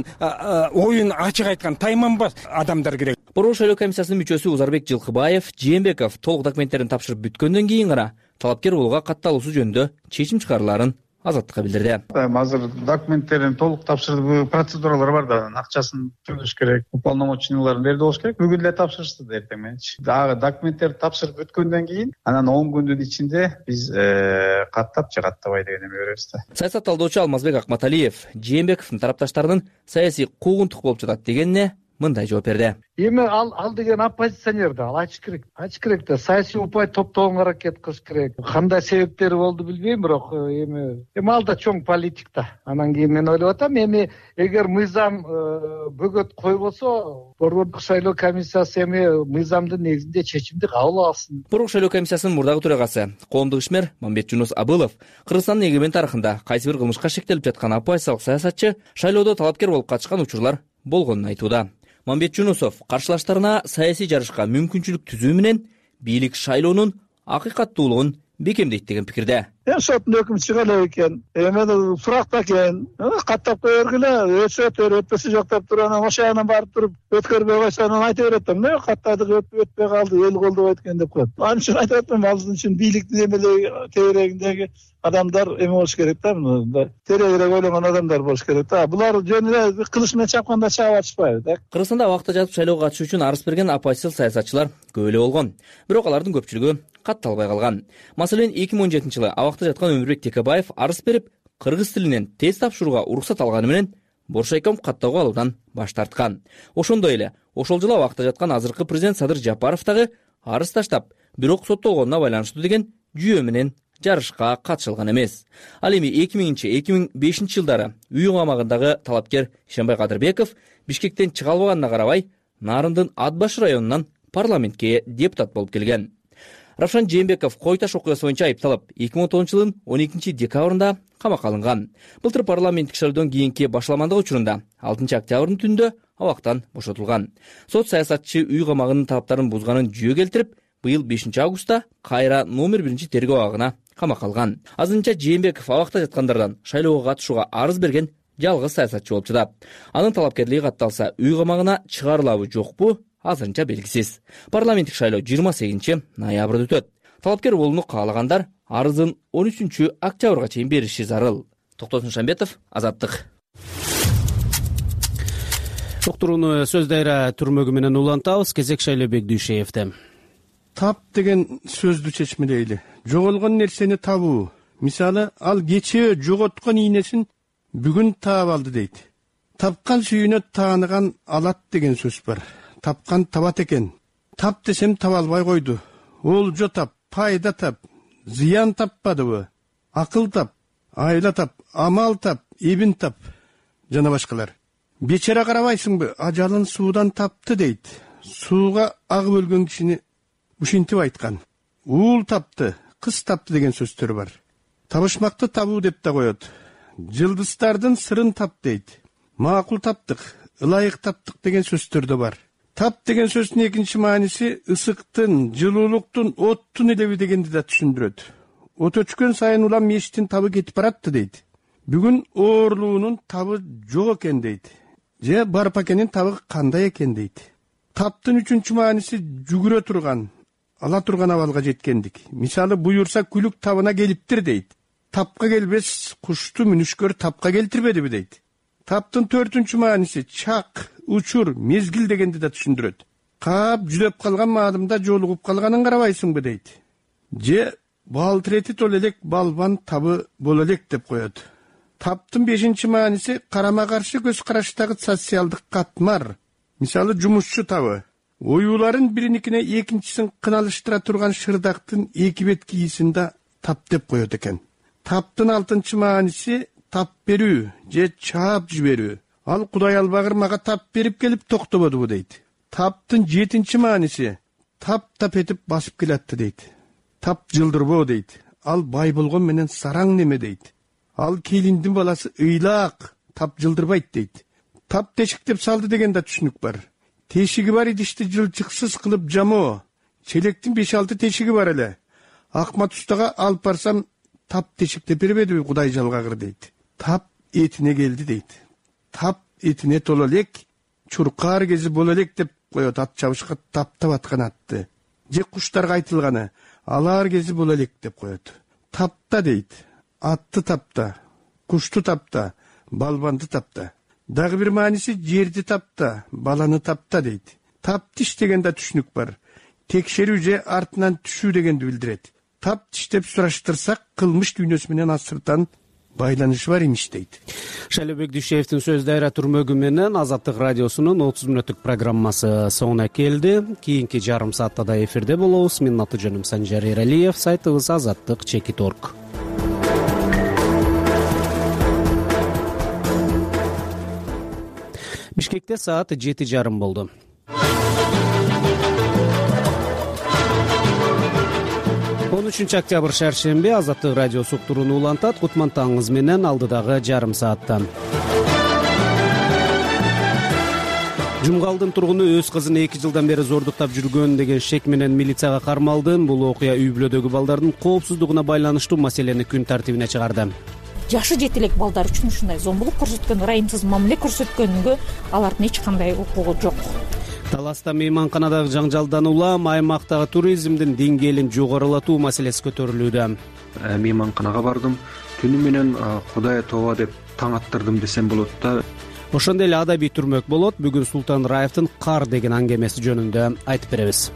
оюн ачык айткан тайманбас адамдар керек. Борбор шайлоо комиссиясынын мүчөсү Узарбек Жылкыбаев Жээнбеков толук документтерин тапшырып бүткөндөн кийин гана талапкер болууга катталуусу жөнүндө чечим чыгарыларын Азаттыкка билдирди. Азыр документтерин толук тапшырып, процедуралар бар да, акчасын төлөш керек, уполномоченныйларын берди болуш керек. Бүгүн эле тапшырышты эртең мененчи. Дагы документтерди тапшырып өткөндөн кийин, анан он күндүн ичинде биз каттап же каттабай деген эме беребиз да. Саясат талдоочу Алмазбек Акматалиев Жээнбековдун тарапташтарынын саясий куугунтук болуп жатат дегенине мындай жооп берди. Эми ал ал деген оппозиционер да, ал ачык керек. Ачык керек да, саясий упай топтогонго аракет кылыш керек. Кандай себептери болду билбейм, бирок эми эми ал да чоң политик да. Анан кийин мен ойлоп атам, эми эгер мыйзам бөгөт койбосо, Борбордук шайлоо комиссиясы эми мыйзамдын негизинде чечимди кабыл алсын. Борбордук шайлоо комиссиясынын мурдагы төрагасы, коомдук ишмер Мамбет Жунус Абылов Кыргызстандын эгемен тарыхында кайсы бир кылмышка шектелип жаткан оппозициялык саясатчы шайлоодо талапкер болуп катышкан учурлар болгонун айтууда. Мамбет Жунусов каршылаштарына саясий жарышка мүмкүнчүлүк түзүү менен бийлик шайлоонун акыйкаттуулугун бекемдейт деген пикирде. Эми соттун өкүмү чыга эле экен, эми суракта экен, каттап кое бергиле, өтсө өтөр, өтпөсө жок деп туруп, анан ошол жагынан барып туруп өткөрбөй койсо анан айта берет, эмне каттадык, өтпөй калды, эл колдобойт экен деп коет. Анын үчүн айтып атам, ал үчүн бийликтин эмелеги тегерегиндеги адамдар эме болуш керек да, тереңирээк ойлогон адамдар болуш керек да. Булар жөн эле кылыч менен чапканда чаап атышпайбы да. Кыргызстанда абакта жатып шайлоого катышуу үчүн арыз берген оппозициялык саясатчылар көп эле болгон. Бирок алардын көпчүлүгү катталбай калган. Маселен, эки миң он жетинчи жылы абакта жаткан Өмүрбек Текебаев арыз берип, кыргыз тилинен тест тапшырууга уруксат алганы менен Боршайком каттоого алуудан баш тарткан. Ошондой эле ошол жылы абакта жаткан азыркы президент Садыр Жапаров дагы арыз таштап, бирок соттолгонуна байланыштуу деген жүйө менен жарышка катышылган эмес. Ал эми эки миңинчи эки миң бешинчи жылдары үй камагындагы талапкер Ишенбай Кадырбеков Бишкектен чыга албаганына карабай, Нарындын Атбаш районунан парламентке депутат болуп келген. Равшан Жээнбеков Кой Таш окуясы боюнча айыпталып, эки миң он тогузунчу жылдын он экинчи декабрында камакка алынган. Былтыр парламенттик шайлоодон кийинки башламандык учурунда алтынчы октябрдын түндө абактан бошотулган. Сот саясатчы үй камагынын талаптарын бузганын жүйө келтирип, быйыл бешинчи августта кайра номер биринчи тергөө абагына камакка алган. Азырынча Жээнбеков абакта жаткандардан шайлоого катышууга арыз берген жалгыз саясатчы болуп жатат. Анын талапкерлиги катталса, үй камагына чыгарылабы жокпу азырынча белгисиз. Парламенттик шайлоо жыйырма сегизинчи ноябрда өтөт. Талапкер болууну каалагандар арызын он үчүнчү октябрга чейин бериши зарыл. Токтосун Шамбетов, Азаттык. Уктурууну сөз дайра түрмөгү менен улантабыз. Кезек Шайлообек Дүйшеевде. Тап деген сөздү чечмелейли. Жоголгон нерсени табуу. Мисалы, ал кечээ жоготкон ийнесин бүгүн таап алды дейт. Тапкан сүйүнө тааныган алат деген сөз бар. Тапкан табат экен. Тап десем таба албай койду. Олжо тап, пайда тап, зыян таппадыбы? Акыл тап, айла тап, амал тап, эбин тап жана башкалар. Бечара карабайсыңбы, ажалын суудан тапты дейт. Сууга агып өлгөн кишини ушинтип айткан. Уул тапты, кыз тапты деген сөздөр бар. Табышмакты табуу деп да коет. Жылдыздардын сырын тап дейт. Макул таптык, ылайык таптык деген сөздөр да бар. Тап деген сөздүн экинчи мааниси ысыктын, жылуулуктун, оттун элеби дегенди да түшүндүрөт. От өчкөн сайын улам мештин табы кетип баратты дейт. Бүгүн оорлуунун табы жок экен дейт. Же барпакенин табы кандай экен дейт. Таптын үчүнчү мааниси жүгүрө турган, ала турган абалга жеткендик. Мисалы, буюрса күлүк табына келиптир дейт. Тапка келбес кушту мүнүшкөр тапка келтирбедиби дейт. Таптын төртүнчү мааниси чак, учур, мезгил дегенди да түшүндүрөт. Каап жүдөп калган маалымда жолугуп калганын карабайсыңбы дейт. Же балтырети тол элек балбан табы боло элек деп коет. Таптын бешинчи мааниси карама каршы көз караштагы социалдык катмар. Мисалы, жумушчу табы. Оюуларын бириникине экинчисин кыналыштыра турган шырдактын эки бет кийисинде тап деп коет экен. Таптын алтынчы мааниси тап берүү же чаап жиберүү. Ал Кудай албагыр мага тап берип келип токтободубу дейт. Таптын жетинчи мааниси тап тап этип басып келатты дейт. Тап жылдырбоо дейт. Ал бай болгон менен сараң неме дейт. Ал келиндин баласы ыйлаак, тап жылдырбайт дейт. Тап тешиктеп салды деген да түшүнүк бар. Тешиги бар идишти жылчыксыз кылып жамоо. Челектин беш алты тешиги бар эле. Акмат устага алып барсам тап тешиктеп бербедиби Кудай жалгагыр дейт. Тап этине келди дейт. Тап этине толо элек, чуркаар кези боло элек деп коет ат чабышка таптап аткан атты. Же куштарга айтылганы алар кези боло элек деп коет. Тапта дейт. атты тапта, кушту тапта, балбанды тапта. Дагы бир мааниси жерди тапта, баланы тапта дейт. Таптиш деген да түшүнүк бар. Текшерүү же артынан түшүү дегенди билдирет. Таптиш деп сураштырсак, кылмыш дүйнөсү менен асыртан байланышы бар имиш дейт. Шайлообек Дүйшеевдин сөз дайра түрмөгү менен Азаттык радиосунун отуз мүнөттүк программасы соңуна келди. Кийинки жарым саатта да эфирде болобуз. Менин аты жөнүм Санжар Эралиев, сайтыбыз азаттык чекит орг. Бишкекте саат жети жарым болду. он үчүнчү октябрь шаршемби Азаттык радиосу уктурууну улантат. Кутман таңыңыз менен алдыдагы жарым саатта. Жумгалдын тургуну өз кызын эки жылдан бери зордуктап жүргөн деген шек менен милицияга кармалды. Бул окуя үй бүлөдөгү балдардын коопсуздугуна байланыштуу маселени күн тартибине чыгарды. Жашы жети элек балдар үчүн ушундай зомбулук көрсөткөн, ырайымсыз мамиле көрсөткөнгө алардын эч кандай укугу жок. Таласта мейманканадагы жаңжалдан улам аймактагы туризмдин деңгээлин жогорулатуу маселеси көтөрүлүүдө. Мейманканага бардым. Түнү менен Кудай тоба деп таң аттырдым десем болот да. Ошондой эле адабий түрмөк болот. Бүгүн Султан Раевдин Кар деген аңгемеси жөнүндө айтып беребиз.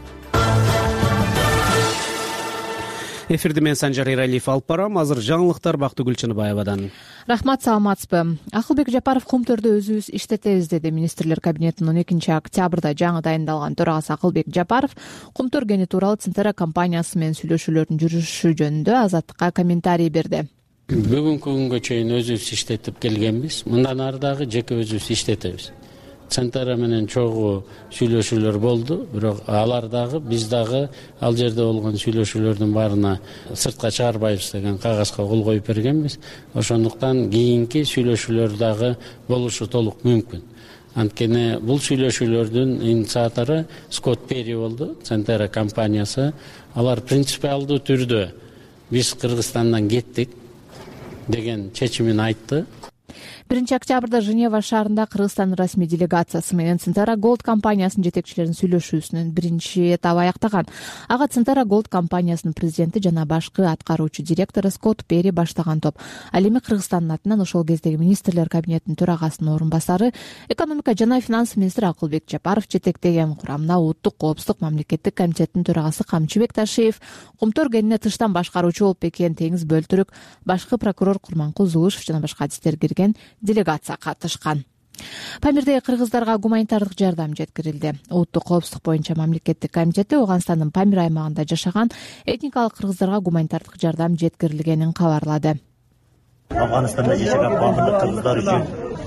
Эфирди мен Санжар Эралиев алып барам. Азыр жаңылыктар Бактыгүл Чыныбаевадан. Рахмат, саламатсызбы? Акылбек Жапаров Кумтөрдө өзүбүз иштетебиз деди. Министрлер кабинетинин он экинчи октябрда жаңы дайындалган төрагасы Акылбек Жапаров Кумтөр кени тууралуу Центера компаниясы менен сүйлөшүүлөрдүн жүрүшү жөнүндө Азаттыкка комментарий берди. Бүгүнкү күнгө чейин өзүбүз иштетип келгенбиз. Мындан ары дагы жеке өзүбүз иштетебиз. Центра менен чогуу сүйлөшүүлөр болду, бирок алар дагы биз дагы ал жерде болгон сүйлөшүүлөрдүн баарына сыртка чыгарбайбыз деген кагазга кол коюп бергенбиз. Ошондуктан кийинки сүйлөшүүлөр дагы болушу толук мүмкүн. Анткени бул сүйлөшүүлөрдүн инициатору Скотт Перри болду, Центра компаниясы. Алар принципиалдуу түрдө биз Кыргызстандан кеттик деген чечимин айтты. биринчи октябрда Женева шаарында Кыргызстандын расмий делегациясы менен Центра Голд компаниясынын жетекчилеринин сүйлөшүүсүнүн биринчи этабы аяктаган. Ага Центра Голд компаниясынын президенти жана башкы аткаруучу директору Скотт Перри баштаган топ. Ал эми Кыргызстандын атынан ошол кездеги министрлер кабинетинин төрагасынын орун басары, экономика жана финанс министри Акылбек Жапаров жетектеген курамына Улуттук коопсуздук мамлекеттик комитетинин төрагасы Камчыбек Ташиев, Кумтөр кенинде тыштан башкаруучу болуп Бекен Теңиз Бөлтүрүк, башкы прокурор Курманкул Зулушев жана башка адистер кирген делегация катышкан. Памирдеги кыргыздарга гуманитардык жардам жеткирилди. Улуттук коопсуздук боюнча мамлекеттик комитети Ооганстандын Памир аймагында жашаган этникалык кыргыздарга гуманитардык жардам жеткирилгенин кабарлады. Афганистанда жашаган бардык кыргыздар үчүн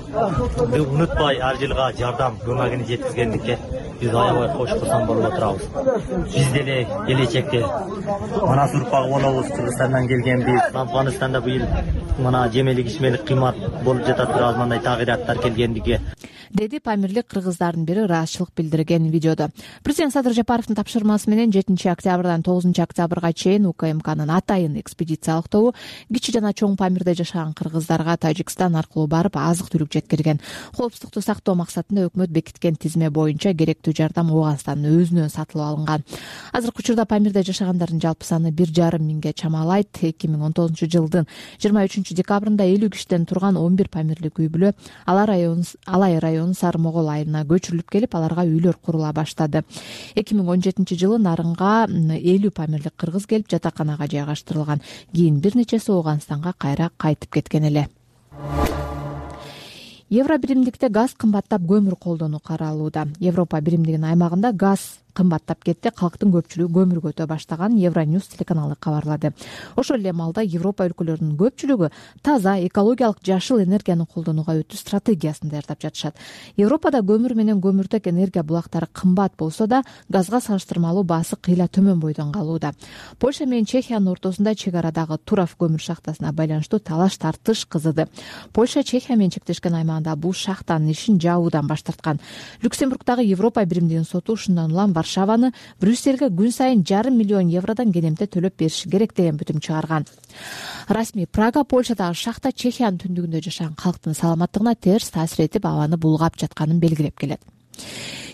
бул унутпай ар жылга жардам көмөгүн жеткизгендикке биз аябай кош курсан болуп отурабыз. Биз деле келечекте манас урпагы болобуз. Кыргызстандан келгенбиз. Афганистанда быйыл мына жемелик ичмелик кыймат болуп жатат, бир аз мындай тагыйраттар келгендиги деди памирлик кыргыздардын бири ыраазычылык билдирген видеодо. Президент Садыр Жапаровдун тапшырмасы менен жетинчи октябрдан тогузунчу октябрга чейин УКМКнын атайын экспедициялык тобу кичи жана чоң Памирде жашаган кыргыздарга Тажикстан аркылуу барып азык-түлүк жеткирген. Коопсуздукту сактоо максатында өкмөт бекиткен тизме боюнча керектүү жардам Ооганстандын өзүнөн сатылып алынган. Азыркы учурда Памирде жашагандардын жалпы саны бир жарым миңге чамалайт. эки миң он тогузунчу жылдын жыйырма үчүнчү декабрында элүү кишиден турган он бир памирлик үй бүлө Алай району Алай району Сары Могол айылына көчүрүлүп келип, аларга үйлөр курула баштады. эки миң он жетинчи жылы Нарынга элүү памирлик кыргыз келип жатаканага жайгаштырылган. Кийин бир нечеси Ооганстанга кайра кайтып кеткен эле. Евро биримдикте газ кымбаттап көмүр колдонуу каралууда. Европа биримдигинин аймагында газ кымбаттап кетти. Калктын көпчүлүгү көмүргө өтө баштаган Евроньюз телеканалы кабарлады. Ошол эле маалда Европа өлкөлөрүнүн көпчүлүгү таза, экологиялык, жашыл энергияны колдонууга өтүү стратегиясын даярдап жатышат. Европада көмүр менен көмүртек энергия булактары кымбат болсо да, газга салыштырмалуу баасы кыйла төмөн бойдон калууда. Польша менен Чехиянын ортосунда чек арадагы Туров көмүр шахтасына байланыштуу талаш тартыш кызыды. Польша Чехия менен чектешкен аймагында бул шахтанын ишин жабуудан баш тарткан. Люксембургдагы Европа биримдигинин соту ушундан улам Варшаваны Брюссельге күн сайын жарым миллион евродон кенемте төлөп бериши керек деген бүтүм чыгарган. Расмий Прага Польшадагы шахта Чехиянын түндүгүндө жашаган калктын саламаттыгына терс таасир этип, абаны булгап жатканын белгилеп келет.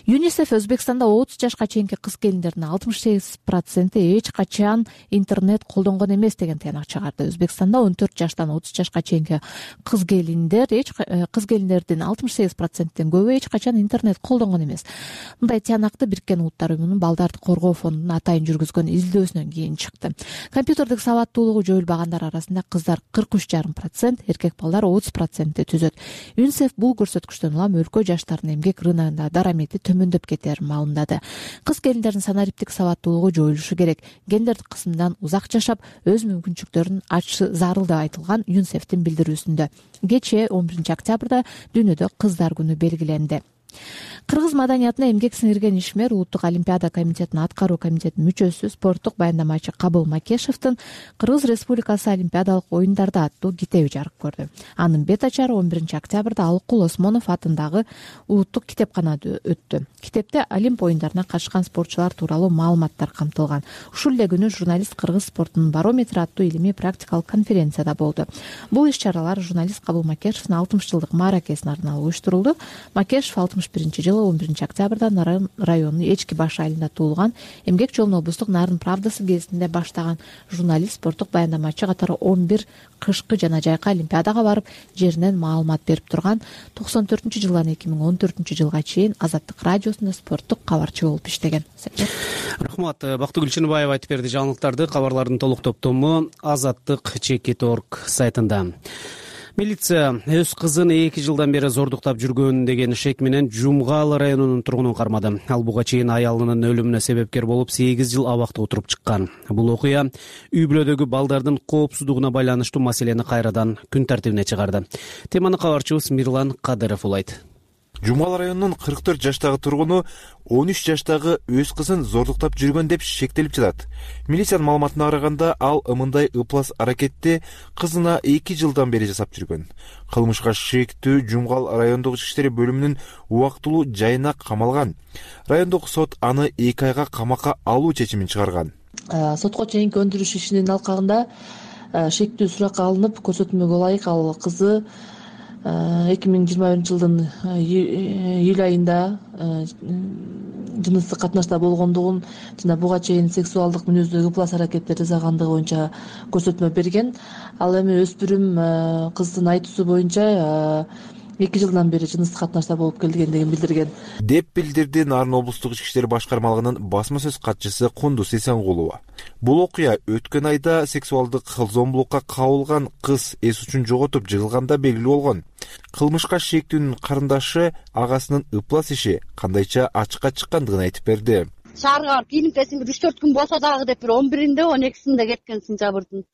юнисеф Өзбекстанда отуз жашка чейинки кыз келиндердин алтымыш сегиз проценти эч качан интернет колдонгон эмес деген тыянак чыгарды. Өзбекстанда он төрт жаштан отуз жашка чейинки кыз келиндер эч кыз келиндердин алтымыш сегиз проценттен көбү эч качан интернет колдонгон эмес. Мындай тыянакты Бириккен Улуттар Уюмунун балдарды коргоо фондунун атайын жүргүзгөн изилдөөсүнөн кийин чыкты. Компьютердик сабаттуулугу жоюлбагандар арасында кыздар кырк үч жарым процент, эркек балдар отуз процентти түзөт. юнисеф бул көрсөткүчтөн улам өлкө жаштарынын эмгек рыногунда дарамети төмөндөп кетерин маалымдады. Кыз келиндердин санариптик сабаттуулугу жоюлушу керек. Гендердик кысымдан узак жашап, өз мүмкүнчүлүктөрүн ачышы зарыл деп айтылган юнисефтин билдирүүсүндө. Кечээ он биринчи октябрда дүйнөдө кыздар күнү белгиленди. Кыргыз маданиятына эмгек сиңирген ишмер Улуттук Олимпиада комитетинин аткаруу комитетинин мүчөсү, спорттук баяндамачы Кабыл Макешевдин Кыргыз Республикасы Олимпиадалык оюндарда аттуу китеби жарык көрдү. Анын бет ачары он биринчи октябрда Алыкул Осмонов атындагы Улуттук китепканада өттү. Китепте Олимп оюндарына катышкан спортчулар тууралуу маалыматтар камтылган. Ушул эле күнү журналист кыргыз спортунун барометри аттуу илимий практикалык конференцияда болду. Бул иш-чаралар журналист Кабыл Макешевдин алтымыш жылдык мааракесине арналып уюштурулду. Макешев алтымыш биринчи жылы он биринчи октябрда Нарын районунун Эчки баш айылында туулган. Эмгек жолун облустук Нарын Правдасы гезитинде баштаган журналист, спорттук баяндамачы катары он бир кышкы жана жайкы олимпиадага барып, жеринен маалымат берип турган. токсон төртүнчү жылдан эки миң он төртүнчү жылга чейин Азаттык радиосунда спорттук кабарчы болуп иштеген. Рахмат. Бактыгүл Чыныбаева айтып берди жаңылыктарды. Кабарлардын толук топтому азаттык чекит точка орг сайтында. Милиция өз кызын эки жылдан бери зордуктап жүргөн деген шек менен Жумгал районунун тургунун кармады. Ал буга чейин аялынын өлүмүнө себепкер болуп сегиз жыл абакта отуруп чыккан. Бул окуя үй бүлөдөгү балдардын коопсуздугуна байланыштуу маселени кайрадан күн тартибине чыгарды. Теманы кабарчыбыз Мирлан Кадыров улайт. Жумгал районунун кырк төрт жаштагы тургуну он үч жаштагы өз кызын зордуктап жүргөн деп шектелип жатат. Милициянын маалыматына караганда, ал мындай ыплас аракетти кызына эки жылдан бери жасап жүргөн. Кылмышка шектүү Жумгал райондук ички иштер бөлүмүнүн убактылуу жайына камалган. Райондук сот аны эки айга камакка алуу чечимин чыгарган. Сотко чейинки өндүрүш ишинин алкагында шектүү сурак алынып, көрсөтмөгө ылайык ал кызы эки миң жыйырма биринчи жылдын июль айында жыныстык катнашта болгондугун жана буга чейин сексуалдык мүнөздөгү ыплас аракеттер жасагандыгы боюнча көрсөтмө берген. Ал эми өспүрүм кыздын айтуусу боюнча эки жылдан бери жыныстык катнашта болуп келгендигин билдирген деп билдирди Нарын облустук ички иштер башкармалыгынын басма сөз катчысы Кундуз Эсенгулова. Бул окуя өткөн айда сексуалдык зомбулукка кабылган кыз эс учун жоготуп жыгылганда белгилүү болгон. Кылмышка шектүүнүн карындашы агасынын ыплас иши кандайча ачыкка чыккандыгын айтып берди. Шаарга барып кийинтесин бир үч төрт күн болсо дагы деп бир он биринде он экисинде кеткен сентябрдын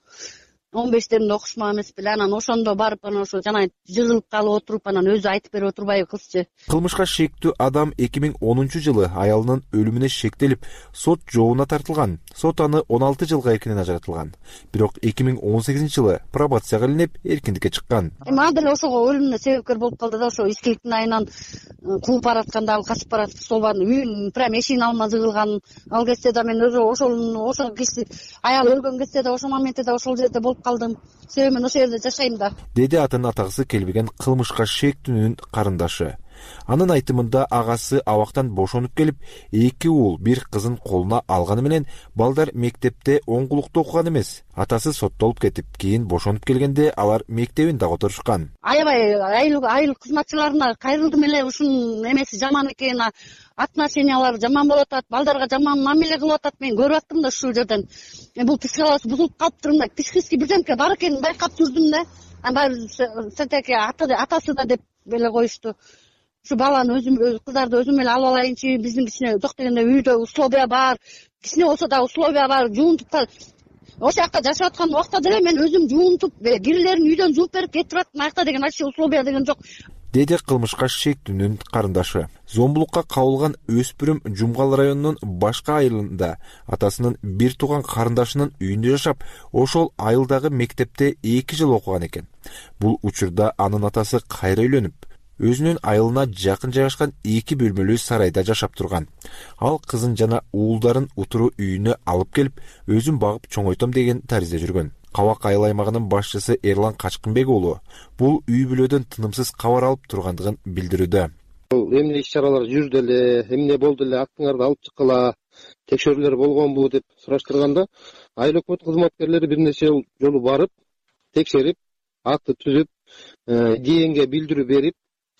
он бештеринде окушма эмес беле, анан ошондо барып анан ошо жана жыгылып калып отуруп анан өзү айтып берип отурбайбы кызчы. Кылмышка шектүү адам эки миң онунчу жылы аялынын өлүмүнө шектелип сот жообуна тартылган. Сот аны он алты жылга эркинен ажыратылган. Бирок эки миң он сегизинчи жылы пробацияга илинип эркиндикке чыккан. Эми ал деле ошого өлүмүнө себепкер болуп калды да, ошо искиликтин айынан кууп баратканда ал качып баратып сол үйүн прям эшигин алма жыгылган. Ал кезде да мен өзү ошол ошол киши аял өлгөн кезде да ошол моментте да ошол жерде болуп калдым. Себеби мен ошол жерде жашайм да. Деди атын атагысы келбеген кылмышка шектүүнүн карындашы. Анын айтымында агасы абактан бошонуп келип, эки уул бир кызын колуна алганы менен балдар мектепте оңгулукту окуган эмес. Атасы соттолуп кетип, кийин бошонуп келгенде алар мектебин дагы отурушкан. Аябай айыл айыл кызматчыларына кайрылдым эле, ушунун эмеси жаман экен, отношениялары жаман болуп атат, балдарга жаман мамиле кылып атат. Мен көрүп аттым да ушул жерден. Бул психологиясы бузулуп калыптыр, мындай психический бирдемке бар экенин байкап жүрдүм да. Анан сентеке атасы да деп эле коюшту. Şu баланы өзүм кыздарды өзүм эле алып алайынчы, биздин кичине жок дегенде үйдө условия бар, кичине болсо да условия бар, жуунтуп ошол жакта жашап аткан убакта деле мен өзүм жуунтуп кирлерин үйдөн жууп берип кетип аттым. Аякта деген ачы условия деген жок. Деди кылмышка шектүүнүн карындашы. Зомбулукка кабылган өспүрүм Жумгал районунун башка айылында атасынын бир тууган карындашынын үйүндө жашап, ошол айылдагы мектепте эки жыл окуган экен. Бул учурда анын атасы кайра үйлөнүп, өзүнүн айылына жакын жайгашкан эки бөлмөлүү сарайда жашап турган. Ал кызын жана уулдарын утуруу үйүнө алып келип, өзүн багып чоңойтом деген таризде жүргөн. Кабак айыл аймагынын башчысы Эрлан Качкынбек уулу бул үй бүлөдөн тынымсыз кабар алып тургандыгын билдирүүдө. эмне иш чаралар жүрдү эле, эмне болду эле, актыңарды алып чыккыла, текшерүүлөр болгонбу деп сураштырганда, айыл өкмөт кызматкерлери бир нече жолу барып, текшерип, акты түзүп, ДНГ билдирүү берип,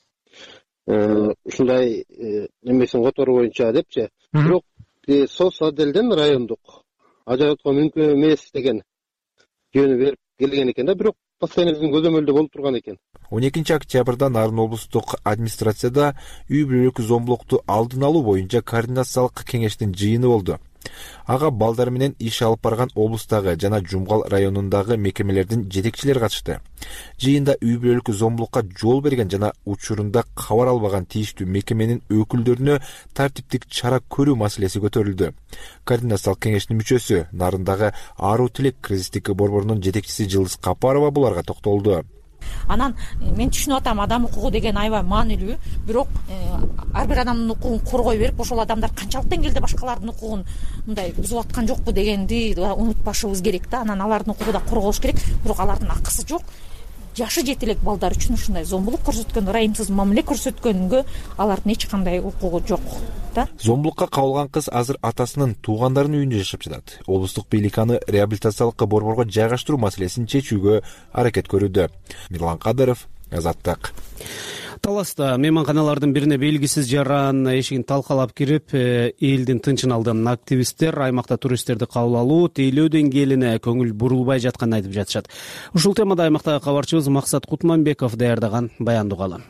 ушундай эмесин которуу боюнча депчи. Бирок СОС отделден райондук ажыратууга мүмкүн эмес деген жөнү берип келген экен да, бирок постоянно биздин көзөмөлдө болуп турган экен. он экинчи октябрда Нарын облустук администрацияда үй бүлөлүк зомбулукту алдын алуу боюнча координациялык кеңештин жыйыны болду. Ага балдар менен иш алып барган облустагы жана Жумгал районундагы мекемелердин жетекчилери катышты. Жыйында үй бүлөлүк зомбулукка жол берген жана учурунда кабар албаган тийиштүү мекеменин өкүлдөрүнө тартиптик чара көрүү маселеси көтөрүлдү. Координациялык кеңештин мүчөсү, Нарындагы Аруу Тилек кризистик борборунун жетекчиси Жылдыз Капарова буларга токтолду. Анан мен түшүнүп атам, адам укугу деген аябай маанилүү, бирок ар бир адамдын укугун коргой берип, ошол адамдар канчалык деңгээлде башкалардын укугун мындай бузуп аткан жокпу дегенди унутпашыбыз керек да. Анан алардын укугу да корголуш керек, бирок алардын акысы жок. Жашы жете элек балдар үчүн ушундай зомбулук көрсөткөн, ырайымсыз мамиле көрсөткөнгө алардын эч кандай укугу жок да. Зомбулукка кабылган кыз азыр атасынын туугандарынын үйүндө жашап жатат. Облустук бийлик аны реабилитациялык борборго жайгаштыруу маселесин чечүүгө аракет көрүүдө. Мирлан Кадыров, Азаттык. Таласта мейманканалардын бирине белгисиз жаран эшигин талкалап кирип, элдин тынчын алды. Активисттер аймакта туристтерди кабыл алуу, тейлөө деңгээлине көңүл бурулбай жатканын айтып жатышат. Ушул темада аймактагы кабарчыбыз Максат Кутманбеков даярдаган баянды угалы.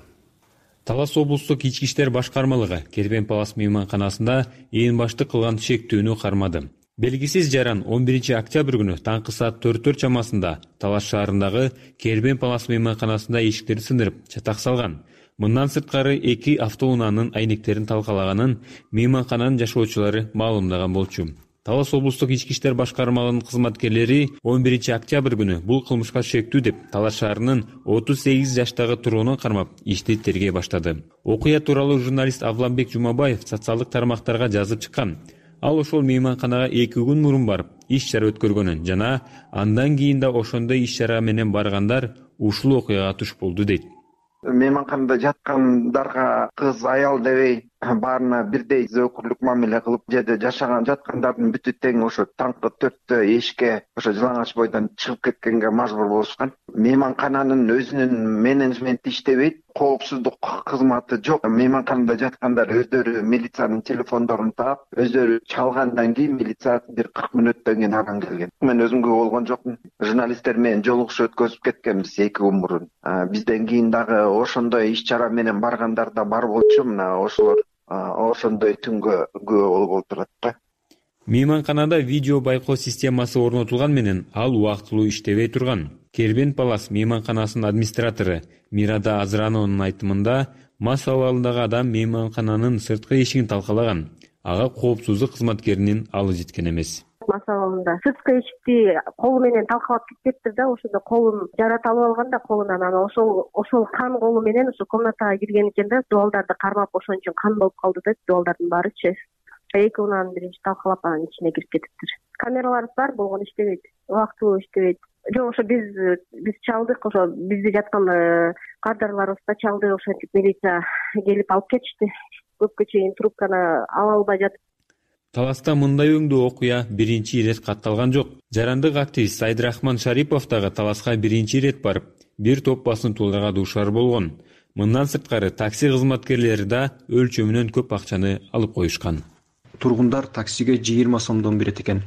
Талас облустук ички иштер башкармалыгы Кербен Палас мейманканасында ээн баштык кылган шектүүнү кармады. Белгисиз жаран он биринчи октябрь күнү таңкы саат төрттөр чамасында Талас шаарындагы Кербен Палас мейманканасында эшиктерди сындырып, чатак салган. Мындан сырткары эки автоунаанын айнектерин талкалаганын мейманкананын жашоочулары маалымдаган болчу. Талас облустук ички иштер башкармалыгынын кызматкерлери он биринчи октябрь күнү бул кылмышка шектүү деп Талас шаарынын отуз сегиз жаштагы тургунун кармап ишти тергей баштады. Окуя тууралуу журналист Авламбек Жумабаев социалдык тармактарга жазып чыккан. Ал ошол мейманканага эки күн мурун барып, иш чара өткөргөнүн жана андан кийин да ошондой иш чара менен баргандар ушул окуяга туш болду дейт. Мейманканада жаткандарга кыз, аял дебей баарына бирдей зөөкүрлүк мамиле кылып, жерде жашаган жаткандардын бүтү тең ошо таңкы төрттө эшикке ошо Жылаңач бойдон чыгып кеткенге мажбур болушкан. Мейманкананын өзүнүн менеджменти иштебейт, коопсуздук кызматы жок. Мейманканада жаткандар өздөрү милициянын телефондорун таап, өздөрү чалгандан кийин милиция бир кырк мүнөттөн кийин алган келген. Мен өзүм күбө болгон жокмун. Журналисттер менен жолугуш өткөзүп кеткенбиз эки күн мурун. Бизден кийин дагы ошондой иш чара менен баргандар да бар болчу. Мына ошолор ошондой түнгө күбө болуп отурат. Мейманканада видео байкоо системасы орнотулган менен ал убактылуу иштебей турган. Кербен Палас мейманканасынын администратору Мирада Азранованын айтымында, мас абалындагы адам мейманкананын сырткы эшигин талкалаган. Ага коопсуздук кызматкеринин алы жеткен эмес. Мас абалында сырткы эшикти колу менен талкалап кетиптир да, ошондо колун жарат алып алган да колунан, анан ошол ошол кан колу менен ошо комнатага кирген экен да, дуалдарды кармап ошон үчүн кан болуп калды да, дуалдардын баарычы. Эки унааны биринчи талкалап анан ичине кирип кетиптир. Камераларыбыз бар болгон иштебейт, убактылуу иштебейт. Жок, ошо биз биз чалдык, ошо бизде жаткан кадрларыбыз да чалды, ошентип милиция келип алып кетишти. Көпкө чейин трубканы ала албай жатып. Таласта мындай өңдүү окуя биринчи ирет катталган жок. Жарандык активист Сайдрахман Шарипов дагы Таласка биринчи ирет барып, бир топ басынтууларга дуушар болгон. Мындан сырткары такси кызматкерлери да өлчөмүнөн көп акчаны алып коюшкан. Тургундар таксиге жыйырма сомдон берет экен.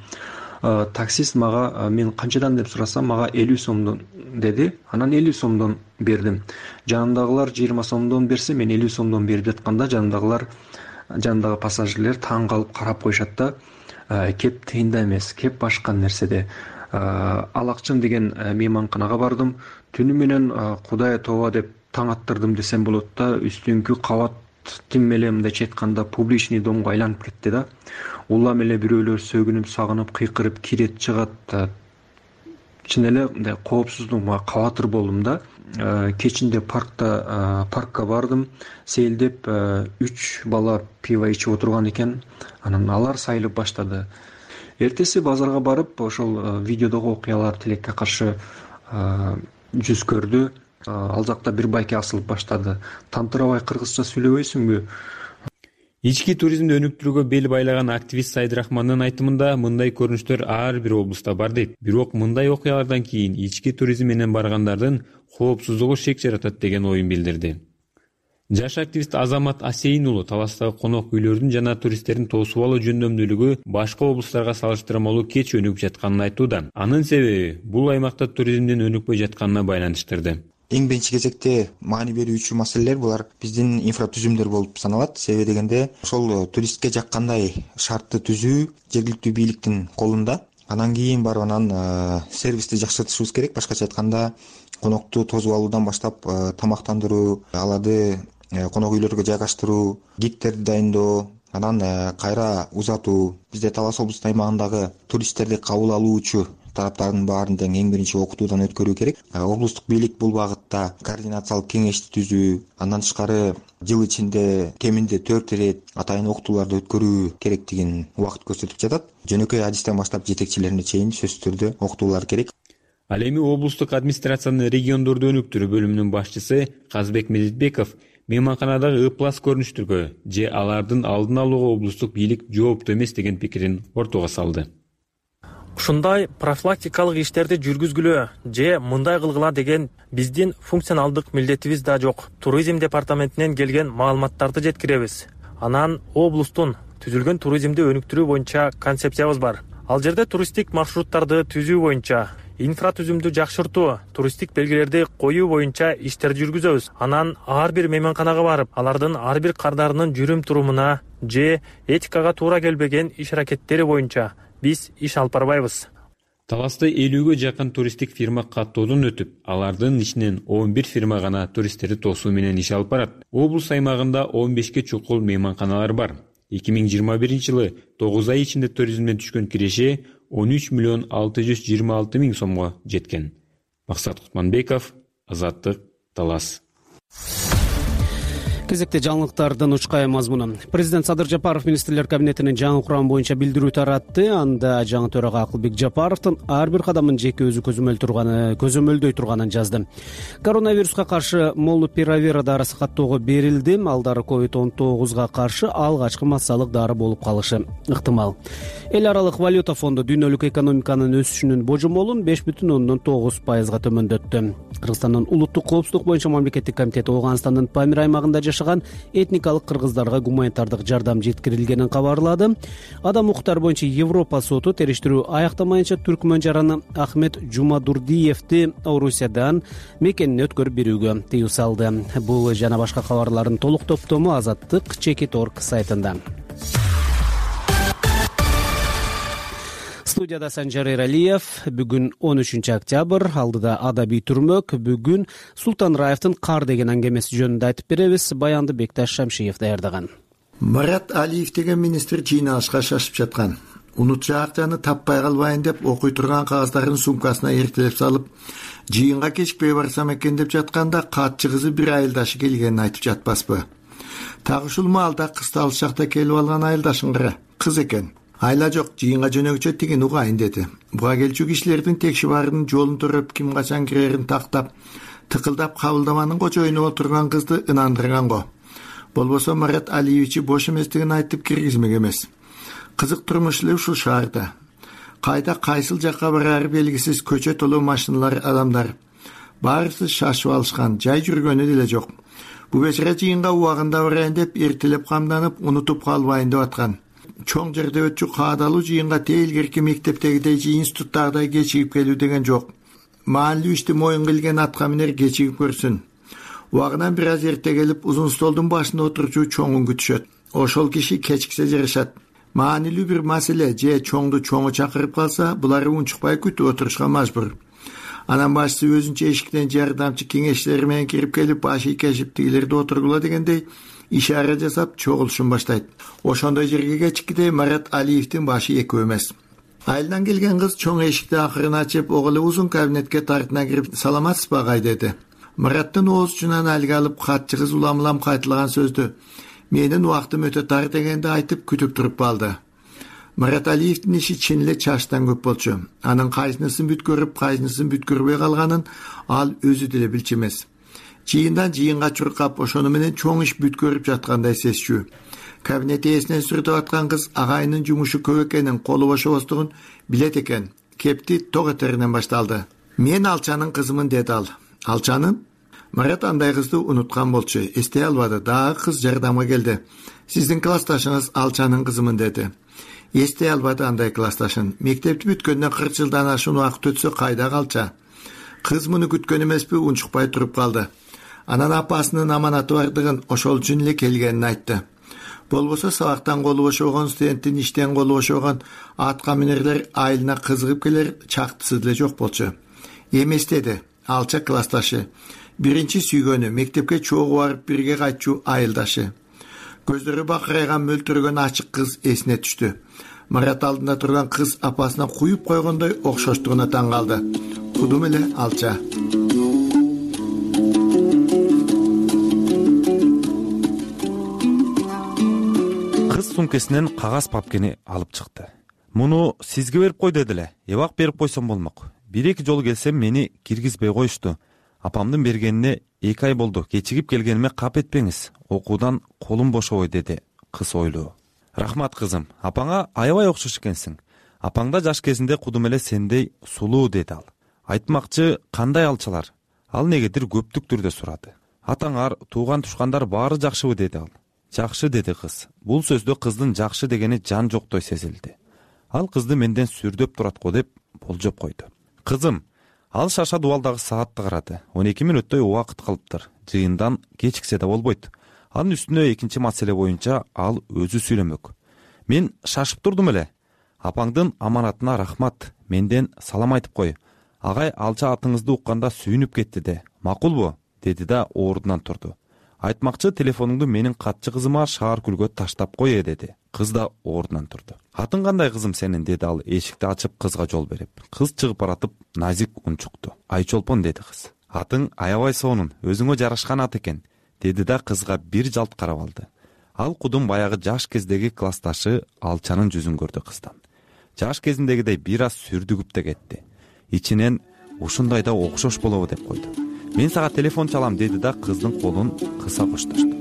Таксист мага мен канчадан деп сурасам, мага элүү сомдон деди. Анан элүү сомдон бердим. Жанымдагылар жыйырма сомдон берсе, мен элүү сомдон берип жатканда жанымдагылар, жанымдагы пассажирлер таң калып карап коюшат да, кеп тыйында эмес, кеп башка нерседе. Ал акчам деген мейманканага бардым. Түнү менен Кудай тоба деп таң аттырдым десем болот да, үстүңкү кабат тим эле мындайча айтканда публичный домго айланып кетти да. Улам эле бирөөлөр сөгүнүп, сагынып, кыйкырып кирет, чыгат. Чын эле мындай коопсуздукка кабатыр болдум да. Кечинде паркта паркка бардым, сейилдеп үч бала пиво ичип отурган экен. Анан алар сайылып баштады. Эртеси базарга барып, ошол видеодогу окуялар тилекке каршы жүз көрдү. ал жакта бир байке асылып баштады. Тантырабай кыргызча сүйлөбөйсүңбү? Ички туризмди өнүктүрүүгө бел байлаган активист Сайд Рахмандын айтымында мындай көрүнүштөр ар бир облуста бар дейт. Бирок мындай окуялардан кийин ички туризм менен баргандардын коопсуздугу шек жаратат деген оюн билдирди. Жаш активист Азамат Асейин уулу Таластагы конок үйлөрдүн жана туристтердин тосуп алуу жөндөмдүүлүгү башка облустарга салыштырмалуу кеч өнүгүп жатканын айтууда. Анын себеби бул аймакта туризмдин өнүкпөй жатканына байланыштырды. Эң биринчи кезекте маани берүүчү маселелер булар биздин инфратүзүмдөр болуп саналат. Себеби дегенде ошол туристке жаккандай шартты түзүү жергиликтүү бийликтин колунда. Анан кийин барып анан сервисти жакшыртышыбыз керек. Башкача айтканда конокту тосуп алуудан баштап тамактандыруу, аларды конок үйлөргө жайгаштыруу, гидтерди дайындоо, анан кайра узатуу. Бизде Талас облустун аймагындагы туристтерди кабыл алуучу тараптардын баарын тең эң биринчи окутуудан өткөрүү керек. Облустук бийлик бул багытта координациялык кеңешти түзүү, андан тышкары жыл ичинде кеминде төрт ирет атайын окутууларды өткөрүү керектигин убакыт көрсөтүп жатат. Жөнөкөй адистен баштап жетекчилерине чейин сөзсүз түрдө окутуулар керек. Ал эми облустук администрациянын региондорду өнүктүрүү бөлүмүнүн башчысы Казбек Медетбеков мейманканадагы ыплас көрүнүштөргө же алардын алдын алууга облустук бийлик жоопту эмес деген пикирин ортого салды. Ушундай профилактикалык иштерди жүргүзгүлө же мындай кылгыла деген биздин функционалдык милдетибиз да жок. Туризм департаментинен келген маалыматтарды жеткиребиз. Анан облустун түзүлгөн туризмди өнүктүрүү боюнча концепциябыз бар. Ал жерде туристтик маршруттарды түзүү боюнча, инфратүзүмдү жакшыртуу, туристтик белгилерди коюу боюнча иштерди жүргүзөбүз. Анан ар бир мейманканага барып, алардын ар бир кардарынын жүрүм турумуна же этикага туура келбеген иш аракеттери боюнча биз иш алып барбайбыз. Таласта элүүгө жакын туристтик фирма каттоодон өтүп, алардын ичинен он бир фирма гана туристтерди тосуу менен иш алып барат. Облус аймагында он бешке чукул мейманканалар бар. эки миң жыйырма биринчи жылы тогуз ай ичинде туризмден түшкөн киреше он үч миллион алты жүз жыйырма алты миң сомго жеткен. Максат Кутманбеков, Азаттык, Талас. Кезекте жаңылыктардын учкай мазмуну. Президент Садыр Жапаров министрлер кабинетинин жаңы курамы боюнча билдирүү таратты. Анда жаңы төрага Акылбек Жапаровдун ар бир кадамын жеке өзү көзөмөл турганы, көзөмөлдөй турганын жазды. Коронавируска каршы молнупиравир дарысы каттоого берилди. Алдары ковид он тогузга каршы алгачкы массалык дары болуп калышы ыктымал. Эл аралык валюта фонду дүйнөлүк экономиканын өсүшүнүн божомолун беш бүтүн ондон тогуз пайызга төмөндөттү. Кыргызстандын улуттук коопсуздук боюнча мамлекеттик комитети Ооганстандын Памир аймагында жашаган этникалык кыргыздарга гуманитардык жардам жеткирилгенин кабарлады. Адам укуктары боюнча Европа соту териштирүү аяктамайынча түркмөн жараны Ахмет Жумадурдиевди Орусиядан мекенине өткөрүп берүүгө тыюу салды. Бул жана башка кабарлардын толук топтому Азаттык Чекит точка орг сайтында. Студияда Санжар Эралиев. Бүгүн он үчүнчү октябрь, алдыда адабий түрмөк. Бүгүн Султан Раевдин Кар деген аңгемеси жөнүндө айтып беребиз. Баянды Бекташ Шамшиев даярдаган. Марат Алиев деген министр жыйналышка шашып жаткан. Унутча акчаны таппай калбайын деп окуй турган кагаздарын сумкасына эртелеп салып, жыйынга кечикпей барсам экен деп жатканда катчы кызы бир айылдашы келгенин айтып жатпаспы. Так ушул маалда кызды алыс жакта келип алган айылдашың кара, кыз экен. Айла жок, жыйынга жөнөкчө тигин угайын деди. Буга келчү кишилердин текши баарынын жолун төрөп, ким качан кирерин тактап, тыкылдап кабылдаманын кочоюна отурган кызды ынандырган го. Болбосо Марат Алиевичи бош эместигин айтып киргизмек эмес. Кызык турмуш эле ушул шаарда. Кайда кайсыл жакка барары белгисиз көчө толуу машиналар, адамдар. Баарысы шашып алышкан, жай жүргөнү деле жок. Бу бечара жыйынга убагында барайын деп эртелеп камданып, унутуп калбайын деп аткан. Чоң жерде өтчү каадалуу жыйынга тейлгерки мектептегидей же институттагыдай кечигип келүү деген жок. Маалилүү ишти моюн килген атка минер кечигип көрсүн. Убагынан бир аз эрте келип, узун столдун башында отурчу чоңун күтүшөт. Ошол киши кечиксе жарышат. Маанилүү бир маселе же чоңду чоңу чакырып калса, булар унчукпай күтүп отурушка мажбур. Анан башчысы өзүнчө эшиктен жардамчы кеңешчилери менен кирип келип, баш ийкешип тигилерди отургула дегендей ишара жасап чогулушун баштайт. Ошондой жерге кечиккидей Марат Алиевдин башы экөө эмес. Айылдан келген кыз чоң эшикти акырын ачып, оголу узун кабинетке тартына кирип, "Саламатсызбы агай?" деди. Мараттын ооз учунан алга алып, катчы кыз улам-улам кайтылаган сөздү "Менин убактым өтө тар" дегенди айтып күтүп туруп калды. Марат Алиевдин иши чын эле чачтан көп болчу. Анын кайсынысын бүткөрүп, кайсынысын бүткөрбөй калганын ал өзү деле билчү эмес. Жыйындан жыйынга чуркап, ошону менен чоң иш бүткөрүп жаткандай сезчү. Кабинет ээсинен сүрүтүп аткан кыз агайынын жумушу көп экенин, колу бошобостугун билет экен. Кепти ток этеринен башталды. Мен Алчанын кызымын, деди ал. Алчанын? Марат андай кызды унуткан болчу, эстей албады. Дагы кыз жардамга келди. Сиздин классташыңыз Алчанын кызымын, деди. Эстей албады андай классташын. Мектепти бүткөндөн кырк жылдан ашуун убакыт өтсө кайда калча? Кыз муну күткөн эмеспи, унчукпай туруп калды. Анан апасынын аманаты бардыгын, ошол үчүн эле келгенин айтты. Болбосо сабактан колу бошобогон студенттин иштен колу бошобогон атка минерлер айылына кызыгып келер чактысы деле жок болчу. Эмес, деди Алча классташы. Биринчи сүйгөнү, мектепке чогуу барып бирге кайтчу айылдашы. Көздөрү бакырайган мөлтүргөн ачык кыз эсине түштү. Марат алдында турган кыз апасына куюп койгондой окшоштугуна таң калды. Кудум эле Алча. Кыз сумкесинен кагаз папкени алып чыкты. Муну сизге берип кой, деди эле. Эбак берип койсом болмок. Бир эки жолу келсем мени киргизбей коюшту. Апамдын бергенине эки ай болду. Кечигип келгениме кап этпеңиз. Окуудан колум бошобой, деди кыз ойлуу. Рахмат кызым, апаңа аябай окшош экенсиң. Апаңда жаш кезинде кудум эле сендей сулуу, деди ал. Айтмакчы, кандай Алчалар? Ал негедир көптүк түрдө сурады. Атаңар, тууган тушкандар баары жакшыбы, деди ал. Жакшы, деди кыз. Бул сөздө кыздын жакшы дегени жан жоктой сезилди. Ал кызды менден сүрдөп турат го деп болжоп койду. Кызым, ал шаша дубалдагы саатты карады. он эки мүнөттөй убакыт калыптыр. Жыйындан кечиксе да болбойт. Анын үстүнө экинчи маселе боюнча ал өзү сүйлөмөк. Мен шашып турдум эле. Апаңдын аманатына рахмат. Менден салам айтып кой. Агай Алча атыңызды укканда сүйүнүп кетти де. Макулбу? Деди да ордунан турду. Айтмакчы, телефонуңду менин катчы кызыма шаар күлгө таштап кой, деди. Кыз да ордунан турду. Атың кандай кызым сенин, деди ал эшикти ачып кызга жол берип. Кыз чыгып баратып назик унчукту. Айчолпон, деди кыз. Атың аябай сонун, өзүңө жарашкан ат экен, деди да кызга бир жалт карап алды. Ал кудум баягы жаш кездеги классташы Алчанын жүзүн көрдү кыздан. Жаш кезиндегидей бир аз сүрдүгүп да кетти. Ичинен ушундай да окшош болобу деп койду. Мен сага телефон чалам, деди да кыздын колун кыса коштошту.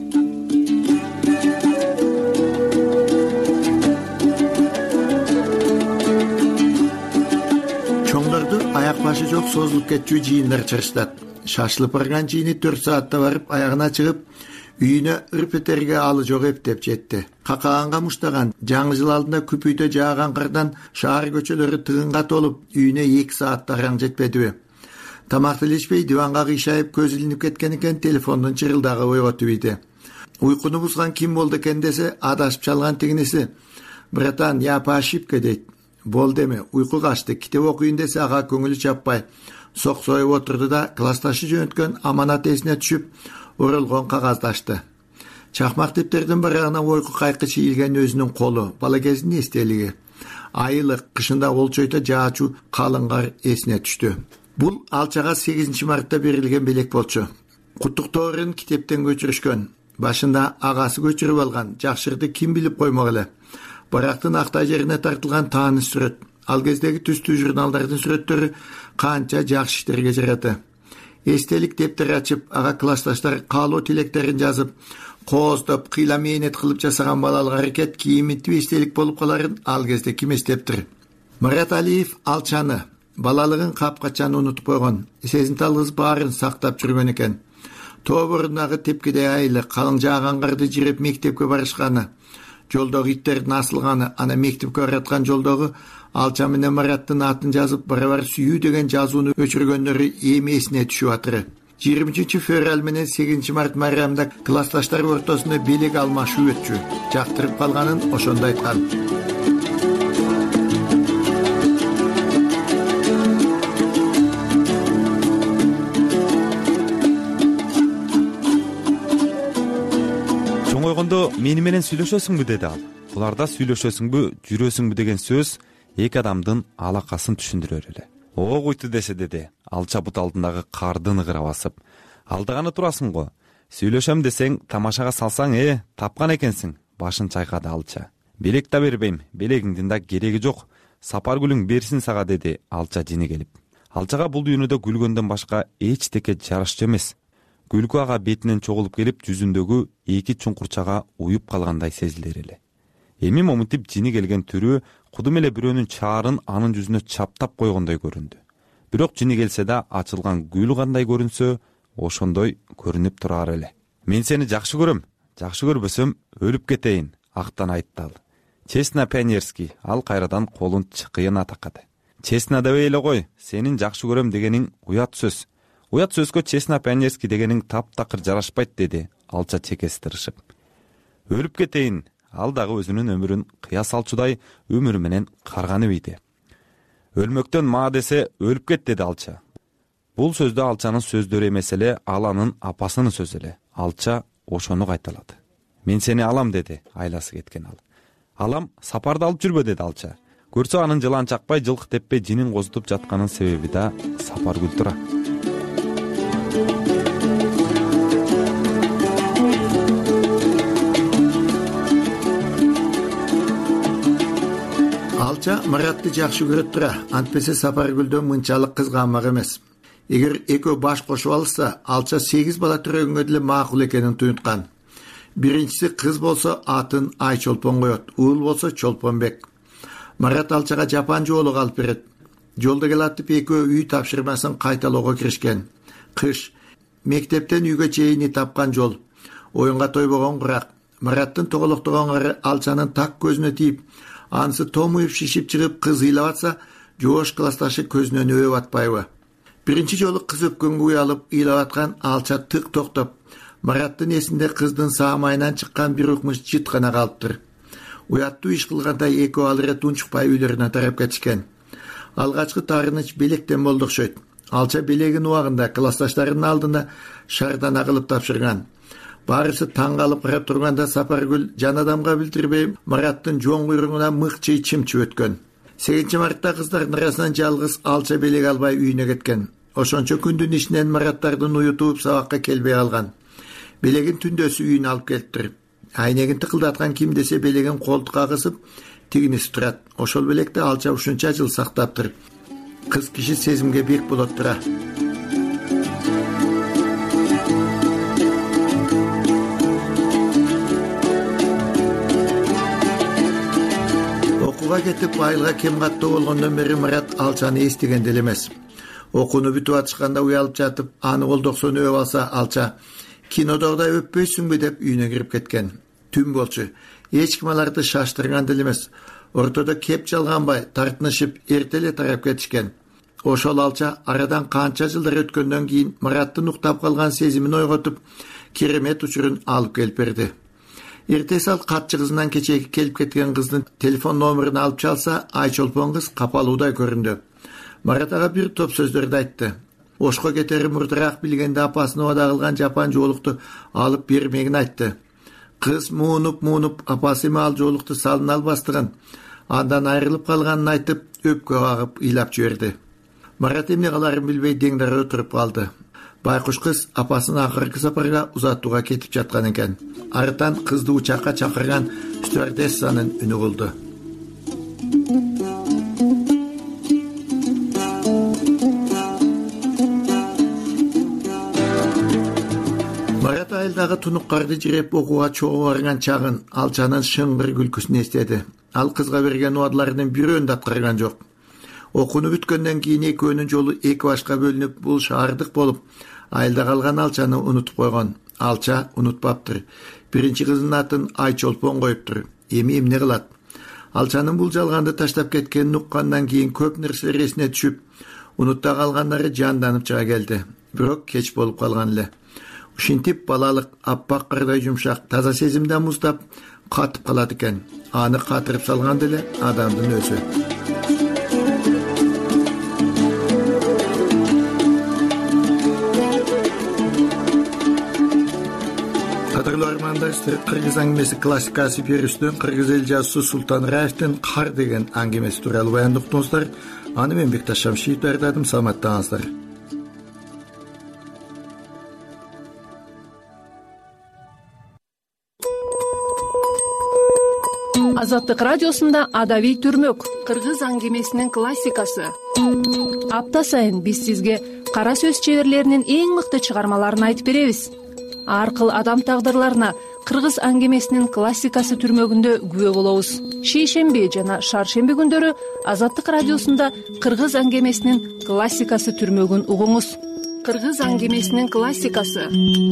Чоңдорду аяк башы жок созулуп кетчү жыйындар чырыштат. Шашылып барган жыйыны төрт саатта барып аягына чыгып, үйүнө үрпетерге алы жок эптеп жетти. Какаганга муштаган, жаңы жыл алдында күпүйдө жааган кардан шаар көчөлөрү тыгынга толуп, үйүнө эки саатта араң жетпедиби? Тамакты ичпей диванга кыйшайып көз илинип кеткен экен, телефондун чырылдагы ойготуп ийди. Уйкуну бузган ким болду экен десе, адашып чалган тигиниси. Братан, я по ошибке, дейт. Бол деме, уйку качты, китеп окуйун десе ага көңүлү чаппай. Соксоюп отурду да классташы жөнөткөн аманат эсине түшүп, оролгон кагаздашты. Чакмак тептердин барагына ойку кайкы чийилген өзүнүн колу, бала кезинин эстелиги. Айылык, кышында олчойто жаачу калың кар эсине түштү. Бул Алчага сегизинчи мартта берилген белек болчу. Куттуктоорун китептен көчүрүшкөн. Башында агасы көчүрүп алган, жакшырды ким билип коймок эле. Барактын актай жерине тартылган тааныш сүрөт. Ал кездеги түстүү журналдардын сүрөттөрү канча жакшы иштерге жараты. Эстелик дептер ачып, ага классташтар каалоо тилектерин жазып, кооздоп, кыйла мээнет кылып жасаган балалык аракет кийимитип эстелик болуп каларын ал кезде ким эстептир. Марат Алиев Алчаны балалыгын капкачан унутуп койгон. Сезимтал кыз баарын сактап жүргөн экен. Тобурунагы тепкидей айылы, калың жааган карды жиреп мектепке барышканы, жолдогу иттердин асылганы, ана мектепке бараткан жолдогу Алча менен Мараттын атын жазып барабар сүйүү деген жазууну өчүргөндөрү эми эсине түшүп атыры. жыйырма үчүнчү февраль менен сегизинчи март майрамда классташтар ортосунда белек алмашуу өтчү. Жактырып калганын ошондо айткан. Чоңойгондо мени менен сүйлөшөсүңбү, деди ал. Буларда сүйлөшөсүңбү, жүрөсүңбү деген сөз эки адамдын алакасын түшүндүрөр эле. Ого куйту десе, деди Алча бут алдындагы кардын ыгыра басып. Алдаганы турасың го. Сүйлөшөм десең, тамашага салсаң, э, тапкан экенсиң. Башын чайкады Алча. Белек да бербейм, белегиңдин да кереги жок. Сапар гүлүң берсин сага, деди Алча жини келип. Алчага бул дүйнөдө гүлгөндөн башка эчтеке жарашчу эмес. күлкү ага бетинен чогулуп келип жүзүндөгү эки чуңкурчага уюп калгандай сезилер эле. Эми момунтип жини келген түрү кудум эле бирөөнүн чаарын анын жүзүнө чаптап койгондой көрүндү. Бирок жини келсе да ачылган гүл кандай көрүнсө, ошондой көрүнүп турар эле. Мен сени жакшы көрөм, жакшы көрбөсөм өлүп кетейин, актан айтты ал. Честна Пионерский, ал кайрадан колун чыкыйына такады. Честна дебей эле кой, сенин жакшы көрөм дегениң уят сөз. Уят сөзгө Честна Пионерский дегениң таптакыр жарашпайт, деди Алча чекеси тырышып. Өлүп кетейин, ал дагы өзүнүн өмүрүн кыя салчудай өмүрү менен карганып ийди. Өлмөктөн ма десе өлүп кет, деди Алча. Бул сөздө Алчанын сөздөрү эмес эле, ал анын апасынын сөзү эле. Алча ошону кайталады. Мен сени алам, деди айласы кеткен ал. Алам, сапарды алып жүрбө, деди Алча. Көрсө анын жылан чакпай, жылкы теппей жинин козутуп жатканын себеби да Сапаргүл тура. Алча Маратты жакшы көрөт тура, антпесе Сапаргүлдөн мынчалык кызганмак эмес. Эгер экөө баш кошуп алышса, Алча сегиз бала төрөгөнгө деле макул экенин туюнткан. Биринчиси кыз болсо атын Айчолпон коет, уул болсо Чолпонбек. Марат Алчага жапан жоолук алып берет. Жолдо келатып экөө үй тапшырмасын кайталоого киришкен. Кыш, мектептен үйгө чейини тапкан жол. Оюнга тойбогон курак. Мараттын тоголоктогон Алчанын так көзүнө тийип, анысы томуюп шишип чыгып кыз ыйлап атса, жоош классташы көзүнөн өбүп атпайбы? Биринчи жолу кыз өпкөнгө уялып ыйлап аткан Алча тык токтоп, Мараттын эсинде кыздын саамайынан чыккан бир укмуш жыт гана калыптыр. Уяттуу иш кылгандай экөө алыра тунчукпай үйлөрүнө тарап кетишкен. Алгачкы таарыныч белектен болду окшойт. Алча белегин убагында классташтарынын алдында шардана кылып тапшырган. Баарысы таң калып карап турганда Сапаргүл жан адамга билдирбей Мараттын жоң куйругуна мыкчый чымчып өткөн. сегизинчи мартта кыздардын арасынан жалгыз Алча белек албай үйүнө кеткен. Ошончо күндүн ишинен Мараттардын уютуп сабакка келбей калган. Белегин түндөсү үйүнө алып келиптир. Айнегин тыкылдаткан ким десе белегин колтукка кысып, тигиниси турат. Ошол белекти Алча ушунча жыл сактаптыр. Кыз киши сезимге бек болот тура. Окууга кетип айылга кем каттуу болгондон бери Марат Алчаны эстеген деле эмес. Окууну бүтүп атышканда уялып жатып, аны колдоксон өп алса Алча, кинодогудай өппөйсүңбү деп үйүнө кирип кеткен. Түн болчу. Эч ким аларды шаштырган деле эмес. Ортодо кеп жалганбай, тартынышып, эртеле тарап кетишкен. Ошол Алча арадан канча жылдар өткөндөн кийин Мараттын уктап калган сезимин ойготуп, керемет учурун алып келип берди. Эртеси ал катчы кызынан кечеги келип кеткен кыздын телефон номерин алып чалса, Айчолпон кыз капалуудай көрүндү. Марат ага бир топ сөздөрдү айтты. Ошко кетери мурдараак билгенде апасына убада кылган жапан жоолукту алып бермегин айтты. Кыз муунуп-муунуп апасы эми ал жоолукту салына албастыгын, андан айрылып калганын айтып, өпкө кагып ыйлап жиберди. Марат эмне кыларын билбей деңдара отуруп калды. Байкуш кыз апасынын акыркы сапарга узатууга кетип жаткан экен. Арытан кызды учакка чакырган стюардессанын үнү болду. Марат айылдагы тунуктарды жиреп окууга чогуу барган чагын Алчанын шыңгыр күлкүсүн эстеди. Ал кызга берген убадаларынын бирөөнү да аткарган жок. Окууну бүткөндөн кийин экөөнүн жолу эки башка бөлүнүп, бул шаардык болуп, айылда калган Алчаны унутуп койгон. Алча унутпаптыр. Биринчи кызынын атын Айчолпон коюптур. Эми эмне кылат? Алчанын бул жалганды таштап кеткенин уккандан кийин көп нерселер эсине түшүп, унутта калгандары жанданып чыга келди. Бирок кеч болуп калган эле. Ушинтип балалык аппак кардай жумшак, таза сезимде муздап, катып калат экен. Аны катырып салган деле адамдын өзү. Кадырлуу армандар, кыргыз аңгемеси классикасы берүүсүнөн кыргыз эл жазуусу Султан Раевдин Кар деген аңгемеси тууралуу баяндоктуңуздар. Аны мен Бекташ Шамшиев даярдадым. Саламаттаңыздар. Азаттык радиосунда Адабий түрмөк, кыргыз аңгемесинин классикасы. Апта сайын биз сизге кара сөз чеберлеринин эң мыкты чыгармаларын айтып беребиз. Ар кыл адам тагдырларына кыргыз аңгемесинин классикасы түрмөгүндө күбө болобуз. Шейшемби жана шаршемби күндөрү Азаттык радиосунда кыргыз аңгемесинин классикасы түрмөгүн угуңуз. Кыргыз аңгемесинин классикасы.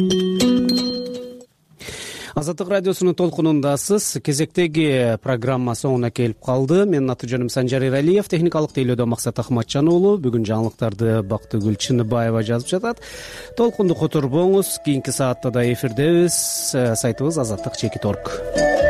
Азаттык радиосунун толкунундасыз. Кезектеги программа соңуна келип калды. Менин аты жөнүм Санжар Эралиев, техникалык тейлөөдө Максат Ахматжан уулу. Бүгүн жаңылыктарды Бактыгүл Чыныбаева жазып жатат. Толкунду которбоңуз. Кийинки саатта да эфирдебиз. Сайтыбыз азаттык чекит точка орг.